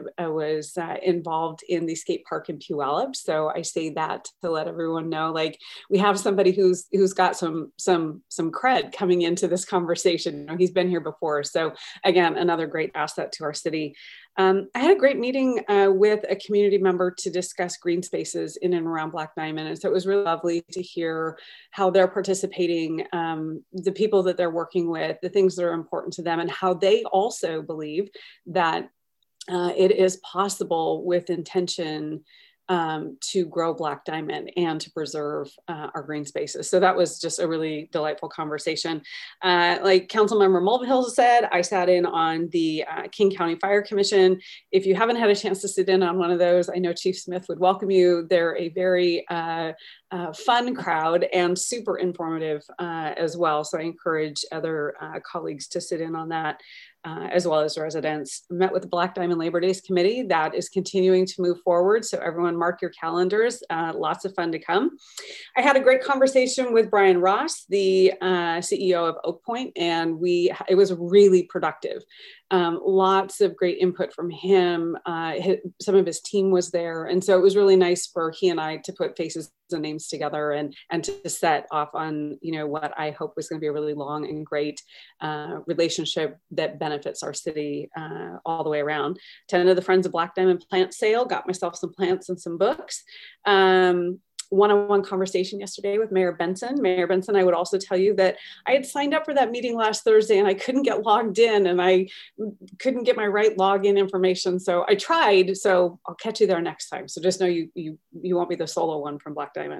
involved in the skate park in Puyallup. So I say that to let everyone know, like, we have somebody who's got some cred coming into this conversation. You know, he's been here before. So again, another great asset to our city. I had a great meeting with a community member to discuss green spaces in and around Black Diamond. And so it was really lovely to hear how they're participating, the people that they're working with, the things that are important to them, and how they also believe that it is possible with intention to grow Black Diamond and to preserve our green spaces. So that was just a really delightful conversation. Like Councilmember Mulvihill said, I sat in on the King County Fire Commission. If you haven't had a chance to sit in on one of those, I know Chief Smith would welcome you. They're a very fun crowd and super informative as well. So I encourage other colleagues to sit in on that. As well as residents. Met with the Black Diamond Labor Days Committee. That is continuing to move forward. So everyone mark your calendars. Lots of fun to come. I had a great conversation with Brian Ross, the CEO of Oak Point, and it was really productive. Lots of great input from him. Some of his team was there. And so it was really nice for he and I to put faces and names together and to set off on, you know, what I hope was going to be a really long and great relationship that benefits our city all the way around. Attended the Friends of Black Diamond plant sale, got myself some plants and some books. One-on-one conversation yesterday with Mayor Benson. Mayor Benson, I would also tell you that I had signed up for that meeting last Thursday and I couldn't get logged in, and I couldn't get my right login information. So I tried, so I'll catch you there next time. So just know you won't be the solo one from Black Diamond.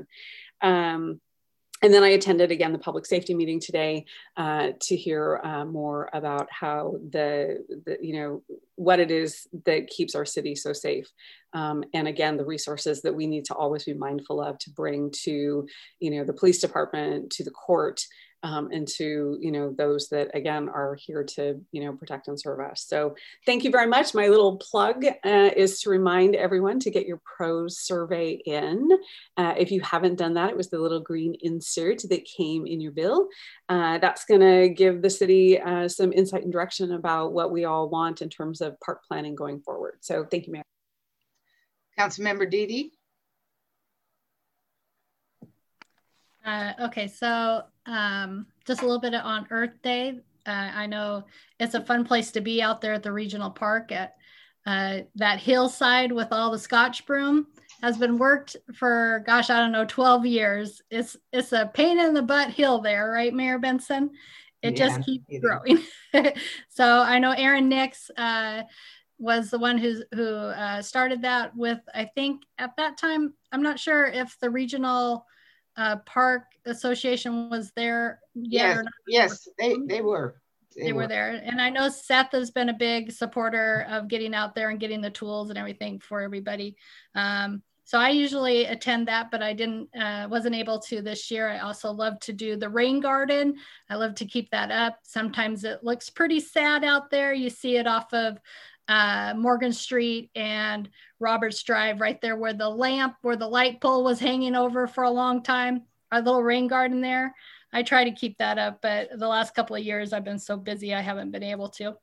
And then I attended again the public safety meeting today to hear more about how the you know, what it is that keeps our city so safe. And again, the resources that we need to always be mindful of to bring to, you know, the police department, to the court, and to, you know, those that, again, are here to, you know, protect and serve us. So thank you very much. My little plug is to remind everyone to get your PROS survey in. If you haven't done that, it was the little green insert that came in your bill. That's going to give the city some insight and direction about what we all want in terms of park planning going forward. So thank you, Mayor. Councilmember Dede. Okay, so just a little bit on Earth Day. I know it's a fun place to be out there at the regional park at that hillside with all the Scotch broom has been worked for, gosh, I don't know, 12 years. It's a pain in the butt hill there, right, Mayor Benson? It just keeps growing. So I know Aaron Nix was the one who started that with, I think at that time, I'm not sure if the regional park association was there yet or not. Yes, they were. They were there. And I know Seth has been a big supporter of getting out there and getting the tools and everything for everybody. So I usually attend that, but I wasn't able to this year. I also love to do the rain garden. I love to keep that up. Sometimes it looks pretty sad out there. You see it off of Morgan Street and Roberts Drive, right there where the light pole was hanging over for a long time, our little rain garden there. I try to keep that up, but the last couple of years I've been so busy I haven't been able to.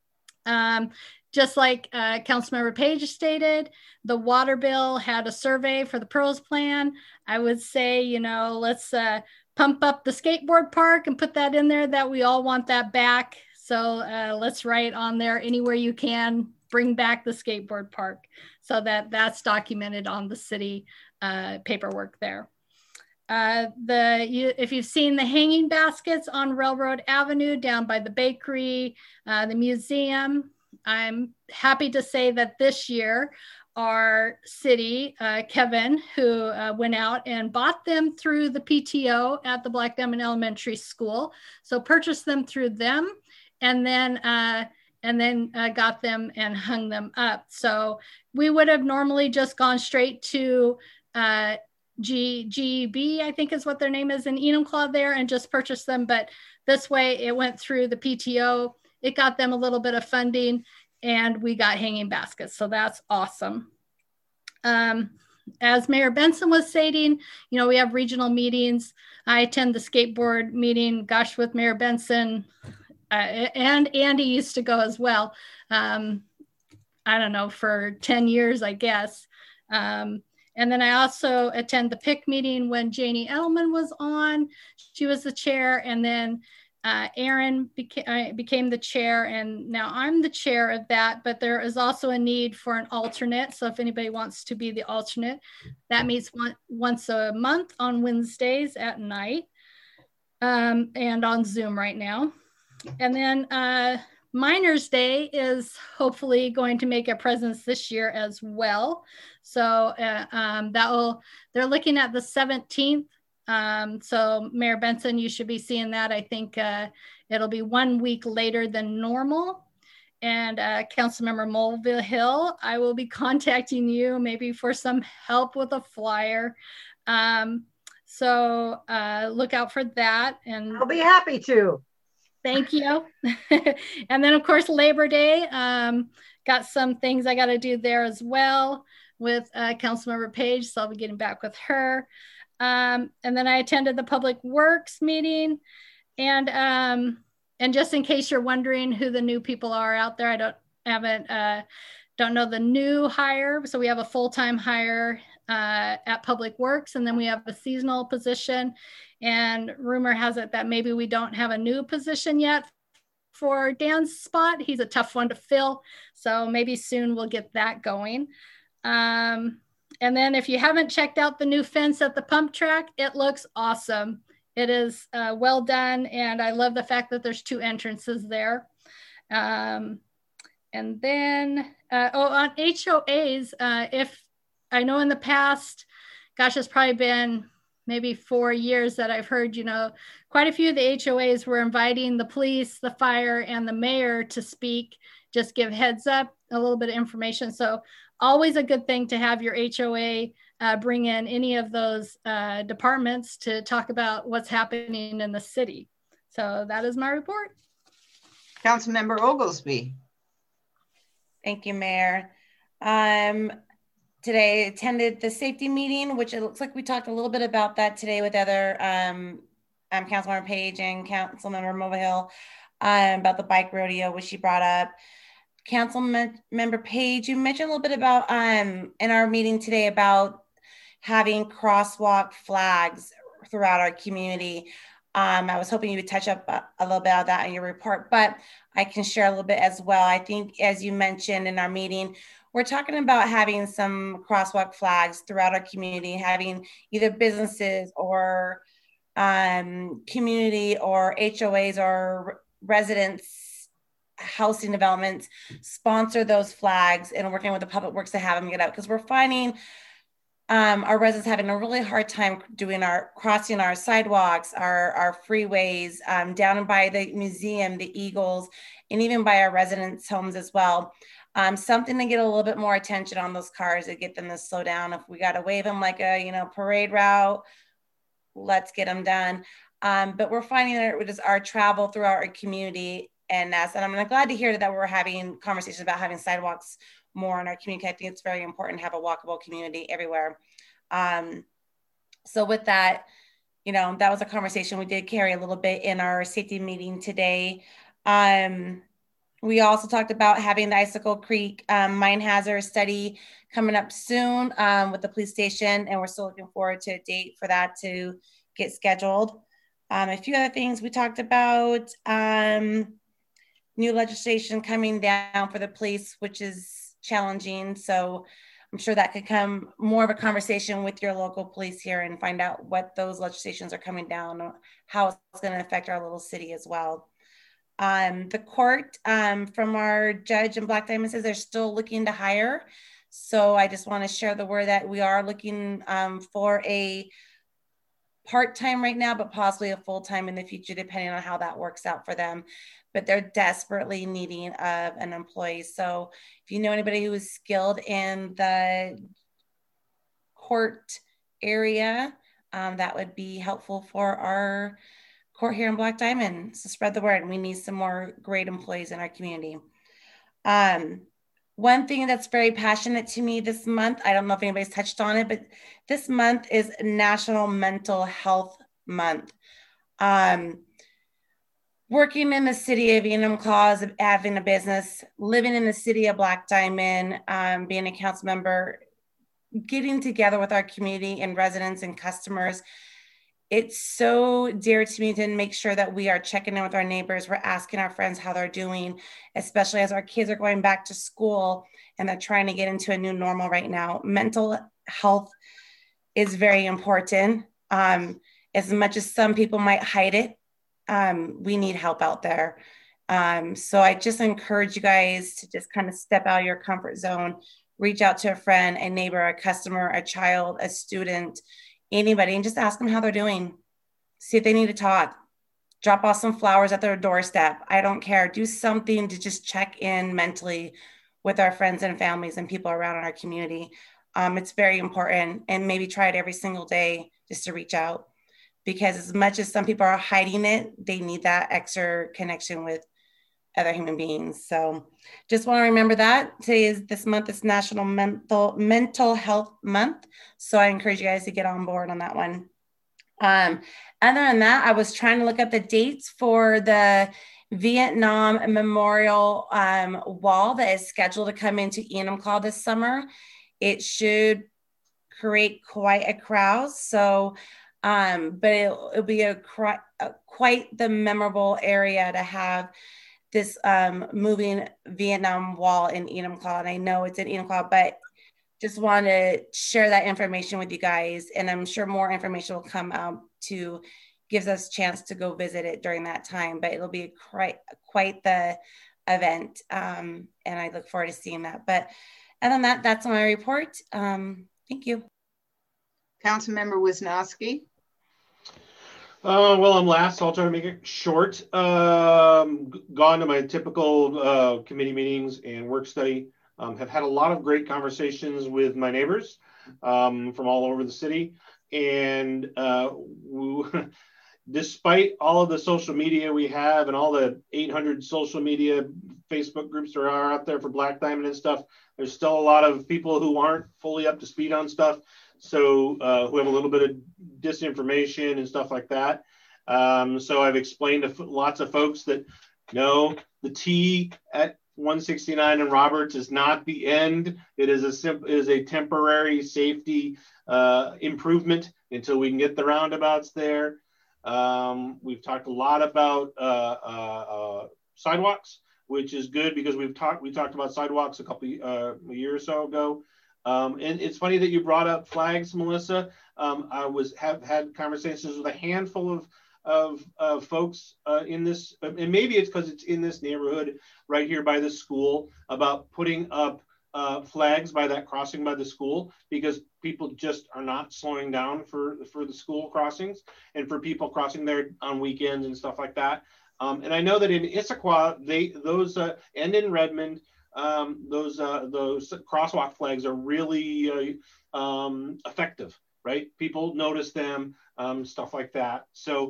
Just like Councilmember Page stated, the water bill had a survey for the PERLS plan. I would say, let's pump up the skateboard park and put that in there, that we all want that back. So let's write on there, anywhere you can, bring back the skateboard park, so that's documented on the city paperwork there. If you've seen the hanging baskets on Railroad Avenue down by the bakery, the museum, I'm happy to say that this year our city, Kevin, who went out and bought them through the PTO at the Black Diamond Elementary School. So purchased them through them, and then got them and hung them up. So we would have normally just gone straight to GEB, I think is what their name is, in Enumclaw there, and just purchased them. But this way it went through the PTO. It got them a little bit of funding, and we got hanging baskets. So that's awesome. As Mayor Benson was stating, we have regional meetings. I attend the skateboard meeting, gosh, with Mayor Benson, and Andy used to go as well. I don't know, for 10 years, I guess. And then I also attend the PIC meeting when Janie Edelman was on. She was the chair, and then Aaron became the chair, and now I'm the chair of that, but there is also a need for an alternate. So if anybody wants to be the alternate, that meets once a month on Wednesdays at night, and on Zoom right now. And then Miners Day is hopefully going to make a presence this year as well. So they're looking at the 17th. So Mayor Benson, you should be seeing that. I think it'll be 1 week later than normal. And Councilmember Mulvihill, I will be contacting you maybe for some help with a flyer. So look out for that. And I'll be happy to. Thank you. And then of course, Labor Day, got some things I got to do there as well with Councilmember Page. So I'll be getting back with her. And then I attended the Public Works meeting, and just in case you're wondering who the new people are out there, don't know the new hire. So we have a full-time hire at Public Works, and then we have a seasonal position, and rumor has it that maybe we don't have a new position yet for Dan's spot. He's a tough one to fill, so maybe soon we'll get that going. And then if you haven't checked out the new fence at the pump track, it looks awesome. It is well done. And I love the fact that there's 2 entrances there. And then, on HOAs, if I know in the past, gosh, it's probably been maybe 4 years that I've heard, quite a few of the HOAs were inviting the police, the fire, and the mayor to speak, just give heads up, a little bit of information. So always a good thing to have your HOA bring in any of those departments to talk about what's happening in the city. So that is my report. Councilmember Oglesby. Thank you, Mayor. Today I attended the safety meeting, which it looks like we talked a little bit about that today with other Councilmember Page and Councilmember Mulvihill about the bike rodeo, which she brought up. Councilmember Page, you mentioned a little bit about in our meeting today about having crosswalk flags throughout our community. I was hoping you would touch up a little bit of that in your report, but I can share a little bit as well. I think, as you mentioned in our meeting, we're talking about having some crosswalk flags throughout our community, having either businesses or community or HOAs or residents, housing developments sponsor those flags, and working with the Public Works to have them get out, because we're finding our residents having a really hard time crossing our sidewalks, our freeways, down by the museum, the Eagles, and even by our residents' homes as well. Something to get a little bit more attention on those cars to get them to slow down. If we got to wave them like a, parade route, let's get them done. But we're finding that it is our travel throughout our community, and I'm glad to hear that we're having conversations about having sidewalks more in our community. I think it's very important to have a walkable community everywhere. So with that, that was a conversation we did carry a little bit in our safety meeting today. We also talked about having the Icicle Creek mine hazard study coming up soon with the police station, and we're still looking forward to a date for that to get scheduled. A few other things we talked about, new legislation coming down for the police, which is challenging. So I'm sure that could come more of a conversation with your local police here and find out what those legislations are coming down, how it's going to affect our little city as well. The court, from our judge in Black Diamond, says they're still looking to hire. So I just want to share the word that we are looking for a part-time right now, but possibly a full-time in the future, depending on how that works out for them. But they're desperately needing of an employee. So if you know anybody who is skilled in the court area, that would be helpful for our court here in Black Diamond. So spread the word. We need some more great employees in our community. One thing that's very passionate to me this month, I don't know if anybody's touched on it, but this month is National Mental Health Month. Working in the city of Enumclaw, having a business, living in the city of Black Diamond, being a council member, getting together with our community and residents and customers, it's so dear to me to make sure that we are checking in with our neighbors. We're asking our friends how they're doing, especially as our kids are going back to school and they're trying to get into a new normal right now. Mental health is very important. As much as some people might hide it, we need help out there. So I just encourage you guys to just kind of step out of your comfort zone, reach out to a friend, a neighbor, a customer, a child, a student, anybody, and just ask them how they're doing. See if they need to talk. Drop off some flowers at their doorstep. I don't care. Do something to just check in mentally with our friends and families and people around in our community. It's very important, and maybe try it every single day just to reach out, because as much as some people are hiding it, they need that extra connection with other human beings. So just want to remember that this month is National Mental Health Month. So I encourage you guys to get on board on that one. Other than that, I was trying to look up the dates for the Vietnam Memorial wall that is scheduled to come into Enumclaw this summer. It should create quite a crowd. So, but it'll be quite the memorable area to have this moving Vietnam wall in Enumclaw. And I know it's in Enumclaw, but just want to share that information with you guys. And I'm sure more information will come out to give us a chance to go visit it during that time, but it'll be quite the event. And I look forward to seeing that. But other than that, that's my report. Thank you. Councilmember Wisnowski. Well, I'm last, so I'll try to make it short. Gone to my typical committee meetings and work study. Have had a lot of great conversations with my neighbors from all over the city. And despite all of the social media we have and all the 800 social media Facebook groups there are out there for Black Diamond and stuff, there's still a lot of people who aren't fully up to speed on stuff. So who have a little bit of disinformation and stuff like that. So I've explained to lots of folks that no, the T at 169 and Roberts is not the end. It is a temporary safety improvement until we can get the roundabouts there. We've talked a lot about sidewalks, which is good because we talked about sidewalks a year or so ago. And it's funny that you brought up flags, Melissa. I have had conversations with a handful of folks in this, and maybe it's because it's in this neighborhood right here by the school, about putting up flags by that crossing by the school, because people just are not slowing down for the school crossings and for people crossing there on weekends and stuff like that. And I know that in Issaquah, those and in Redmond, those crosswalk flags are really effective, right? People notice them, stuff like that. So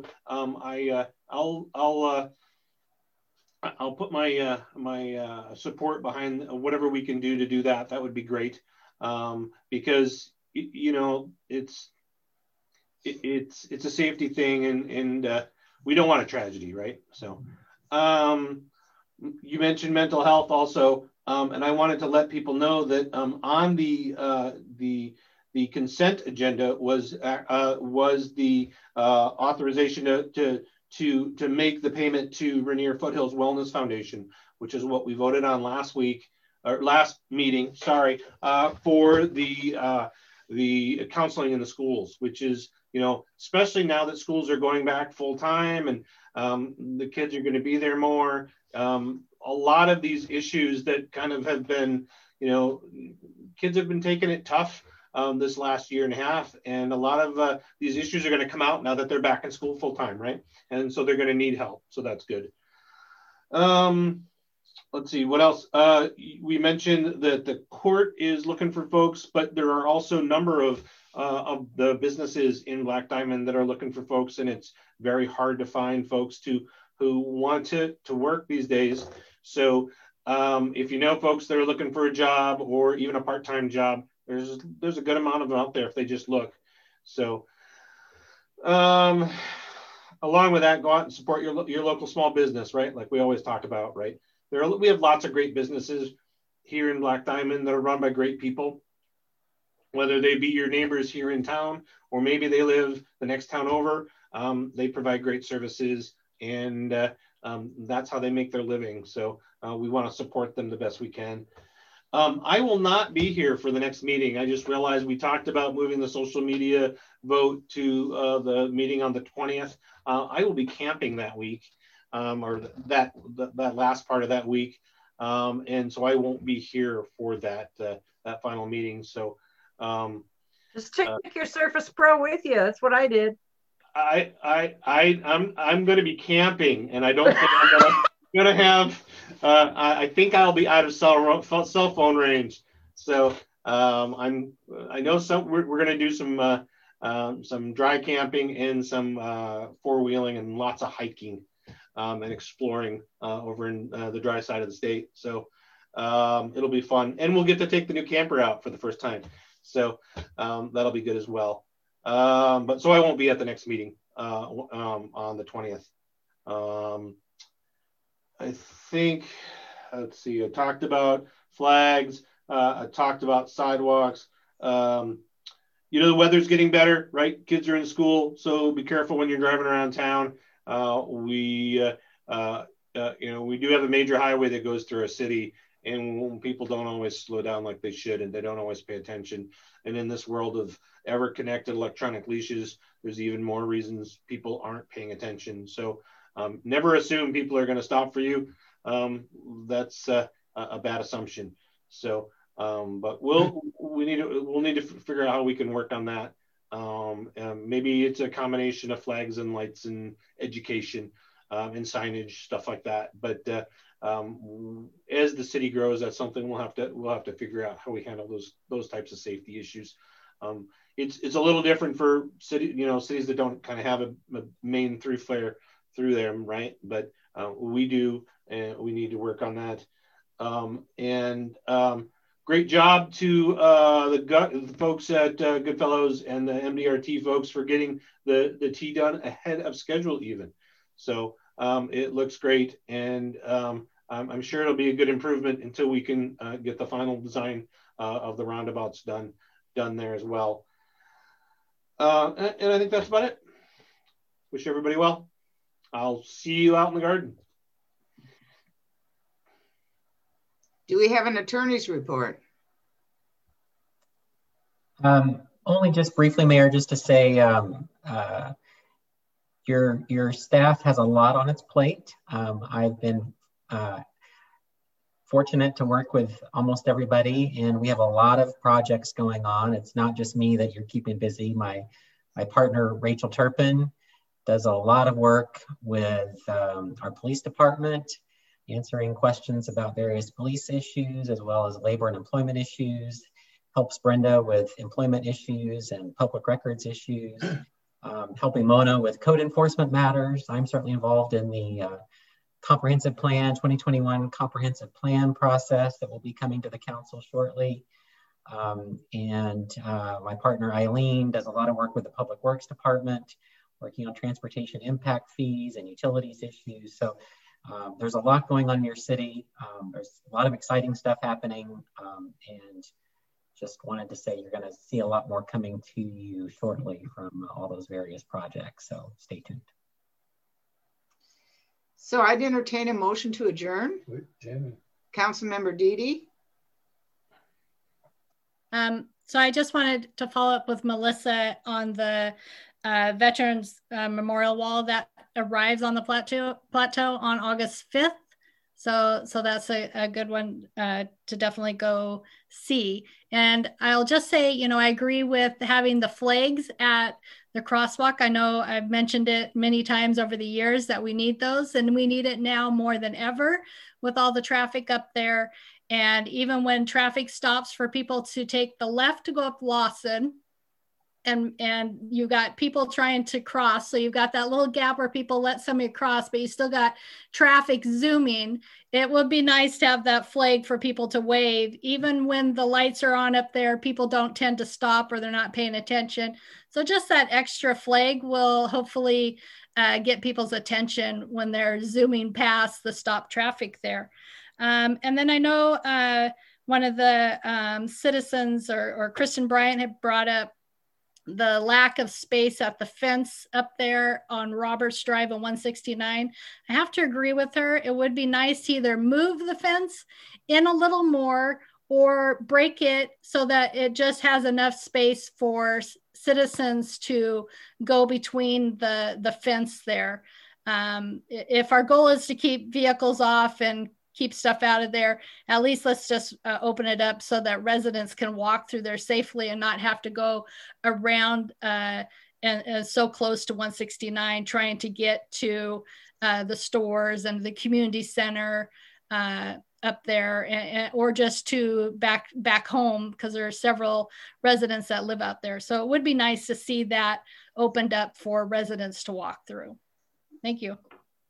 I'll put my my support behind whatever we can do to do that. That would be great, because you know it's a safety thing, and we don't want a tragedy, right? So you mentioned mental health also, and I wanted to let people know that on the consent agenda was the authorization to make the payment to Rainier Foothills Wellness Foundation, which is what we voted on last meeting, sorry, for the counseling in the schools, which is, you know, especially now that schools are going back full time and the kids are going to be there more. A lot of these issues that kind of have been, you know, kids have been taking it tough this last year and a half, and a lot of these issues are going to come out now that they're back in school full time, right? And so they're going to need help, so that's good. Let's see, what else? We mentioned that the court is looking for folks, but there are also a number of the businesses in Black Diamond that are looking for folks, and it's very hard to find folks who want to work these days. So if you know folks that are looking for a job or even a part-time job, there's a good amount of them out there if they just look. So along with that, go out and support your local small business, right? Like we always talk about, right? We have lots of great businesses here in Black Diamond that are run by great people, whether they be your neighbors here in town, or maybe they live the next town over. They provide great services, and that's how they make their living. So we want to support them the best we can. I will not be here for the next meeting. I just realized we talked about moving the social media vote to the meeting on the 20th. I will be camping that week, or that last part of that week. And so I won't be here for that final meeting. So just take your Surface Pro with you. That's what I did. I'm going to be camping, and I don't think I'm going to have. I think I'll be out of cell phone range. So I know we're going to do some dry camping and some four-wheeling and lots of hiking and exploring over in the dry side of the state. So it'll be fun, and we'll get to take the new camper out for the first time. So that'll be good as well. But so I won't be at the next meeting on the 20th. I think, let's see, I talked about flags. I talked about sidewalks. You know, the weather's getting better, right? Kids are in school, so be careful when you're driving around town. You know, we do have a major highway that goes through our city, and people don't always slow down like they should, and they don't always pay attention. And in this world of ever-connected electronic leashes, there's even more reasons people aren't paying attention. So never assume people are going to stop for you. That's a bad assumption. So, but we'll need to figure out how we can work on that. Maybe it's a combination of flags and lights and education and signage, stuff like that. But as the city grows, that's something we'll have to figure out how we handle those types of safety issues. It's a little different for cities that don't kind of have a main flare through them, right? But we do, and we need to work on that. Great job to the folks at Goodfellows and the MDRT folks for getting the T done ahead of schedule even. So it looks great, and I'm sure it'll be a good improvement until we can get the final design of the roundabouts done there as well. And I think that's about it. Wish everybody well. I'll see you out in the garden. Do we have an attorney's report? Only just briefly, Mayor, just to say your staff has a lot on its plate. I've been fortunate to work with almost everybody, and we have a lot of projects going on. It's not just me that you're keeping busy. My partner, Rachel Turpin, does a lot of work with our police department, answering questions about various police issues as well as labor and employment issues, helps Brenda with employment issues and public records issues, helping Mona with code enforcement matters. I'm certainly involved in the comprehensive plan, 2021 comprehensive plan process that will be coming to the council shortly. My partner Eileen does a lot of work with the Public Works Department, working on transportation impact fees and utilities issues. So there's a lot going on in your city. There's a lot of exciting stuff happening, and just wanted to say you're going to see a lot more coming to you shortly from all those various projects. So stay tuned. So I'd entertain a motion to adjourn. Councilmember Dede. So I just wanted to follow up with Melissa on the Veterans Memorial Wall that arrives on the plateau on August 5th. So that's a good one to definitely go see. And I'll just say, you know, I agree with having the flags at the crosswalk. I know I've mentioned it many times over the years that we need those, and we need it now more than ever with all the traffic up there. And even when traffic stops for people to take the left to go up Lawson, and you got people trying to cross. So you've got that little gap where people let somebody cross, but you still got traffic zooming. It would be nice to have that flag for people to wave. Even when the lights are on up there, people don't tend to stop or they're not paying attention. So just that extra flag will hopefully get people's attention when they're zooming past the stop traffic there. And then I know one of the citizens or Kristen Bryant had brought up the lack of space at the fence up there on Roberts Drive and 169. I have to agree with her. It would be nice to either move the fence in a little more or break it so that it just has enough space for citizens to go between the fence there. If our goal is to keep vehicles off and keep stuff out of there, at least let's just open it up so that residents can walk through there safely and not have to go around and so close to 169 trying to get to the stores and the community center up there, or just to back home, because there are several residents that live out there. So it would be nice to see that opened up for residents to walk through. Thank you.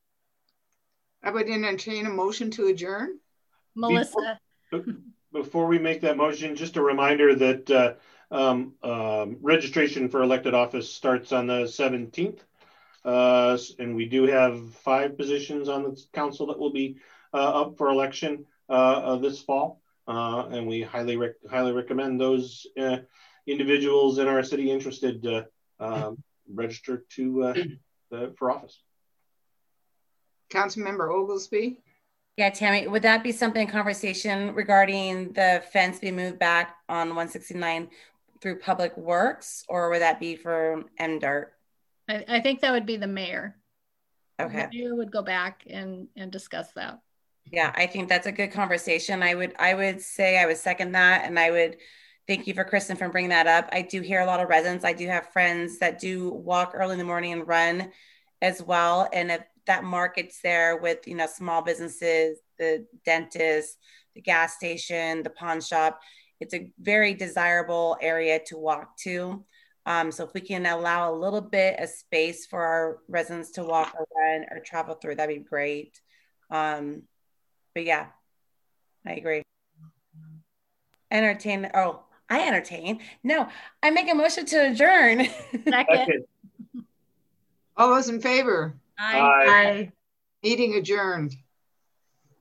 I would entertain a motion to adjourn. Melissa. Before we make that motion, just a reminder that registration for elected office starts on the 17th. And we do have 5 positions on the council that will be up for election this fall. And we highly recommend those individuals in our city interested register for office. Councilmember Oglesby. Yeah, Tammy, would that be something, conversation regarding the fence being moved back on 169 through Public Works, or would that be for MDART? I think that would be the mayor. Okay. The mayor would go back and discuss that. Yeah, I think that's a good conversation. I would say I would second that, and I would thank you for Kristen for bringing that up. I do hear a lot of residents. I do have friends that do walk early in the morning and run as well, and if that market's there with, you know, small businesses, the dentist, the gas station, the pawn shop. It's a very desirable area to walk to. So if we can allow a little bit of space for our residents to walk or run or travel through, that'd be great. But yeah, I agree. Entertain. Oh, I entertain. No, I make a motion to adjourn. Second. All those in favor? Aye. Meeting adjourned.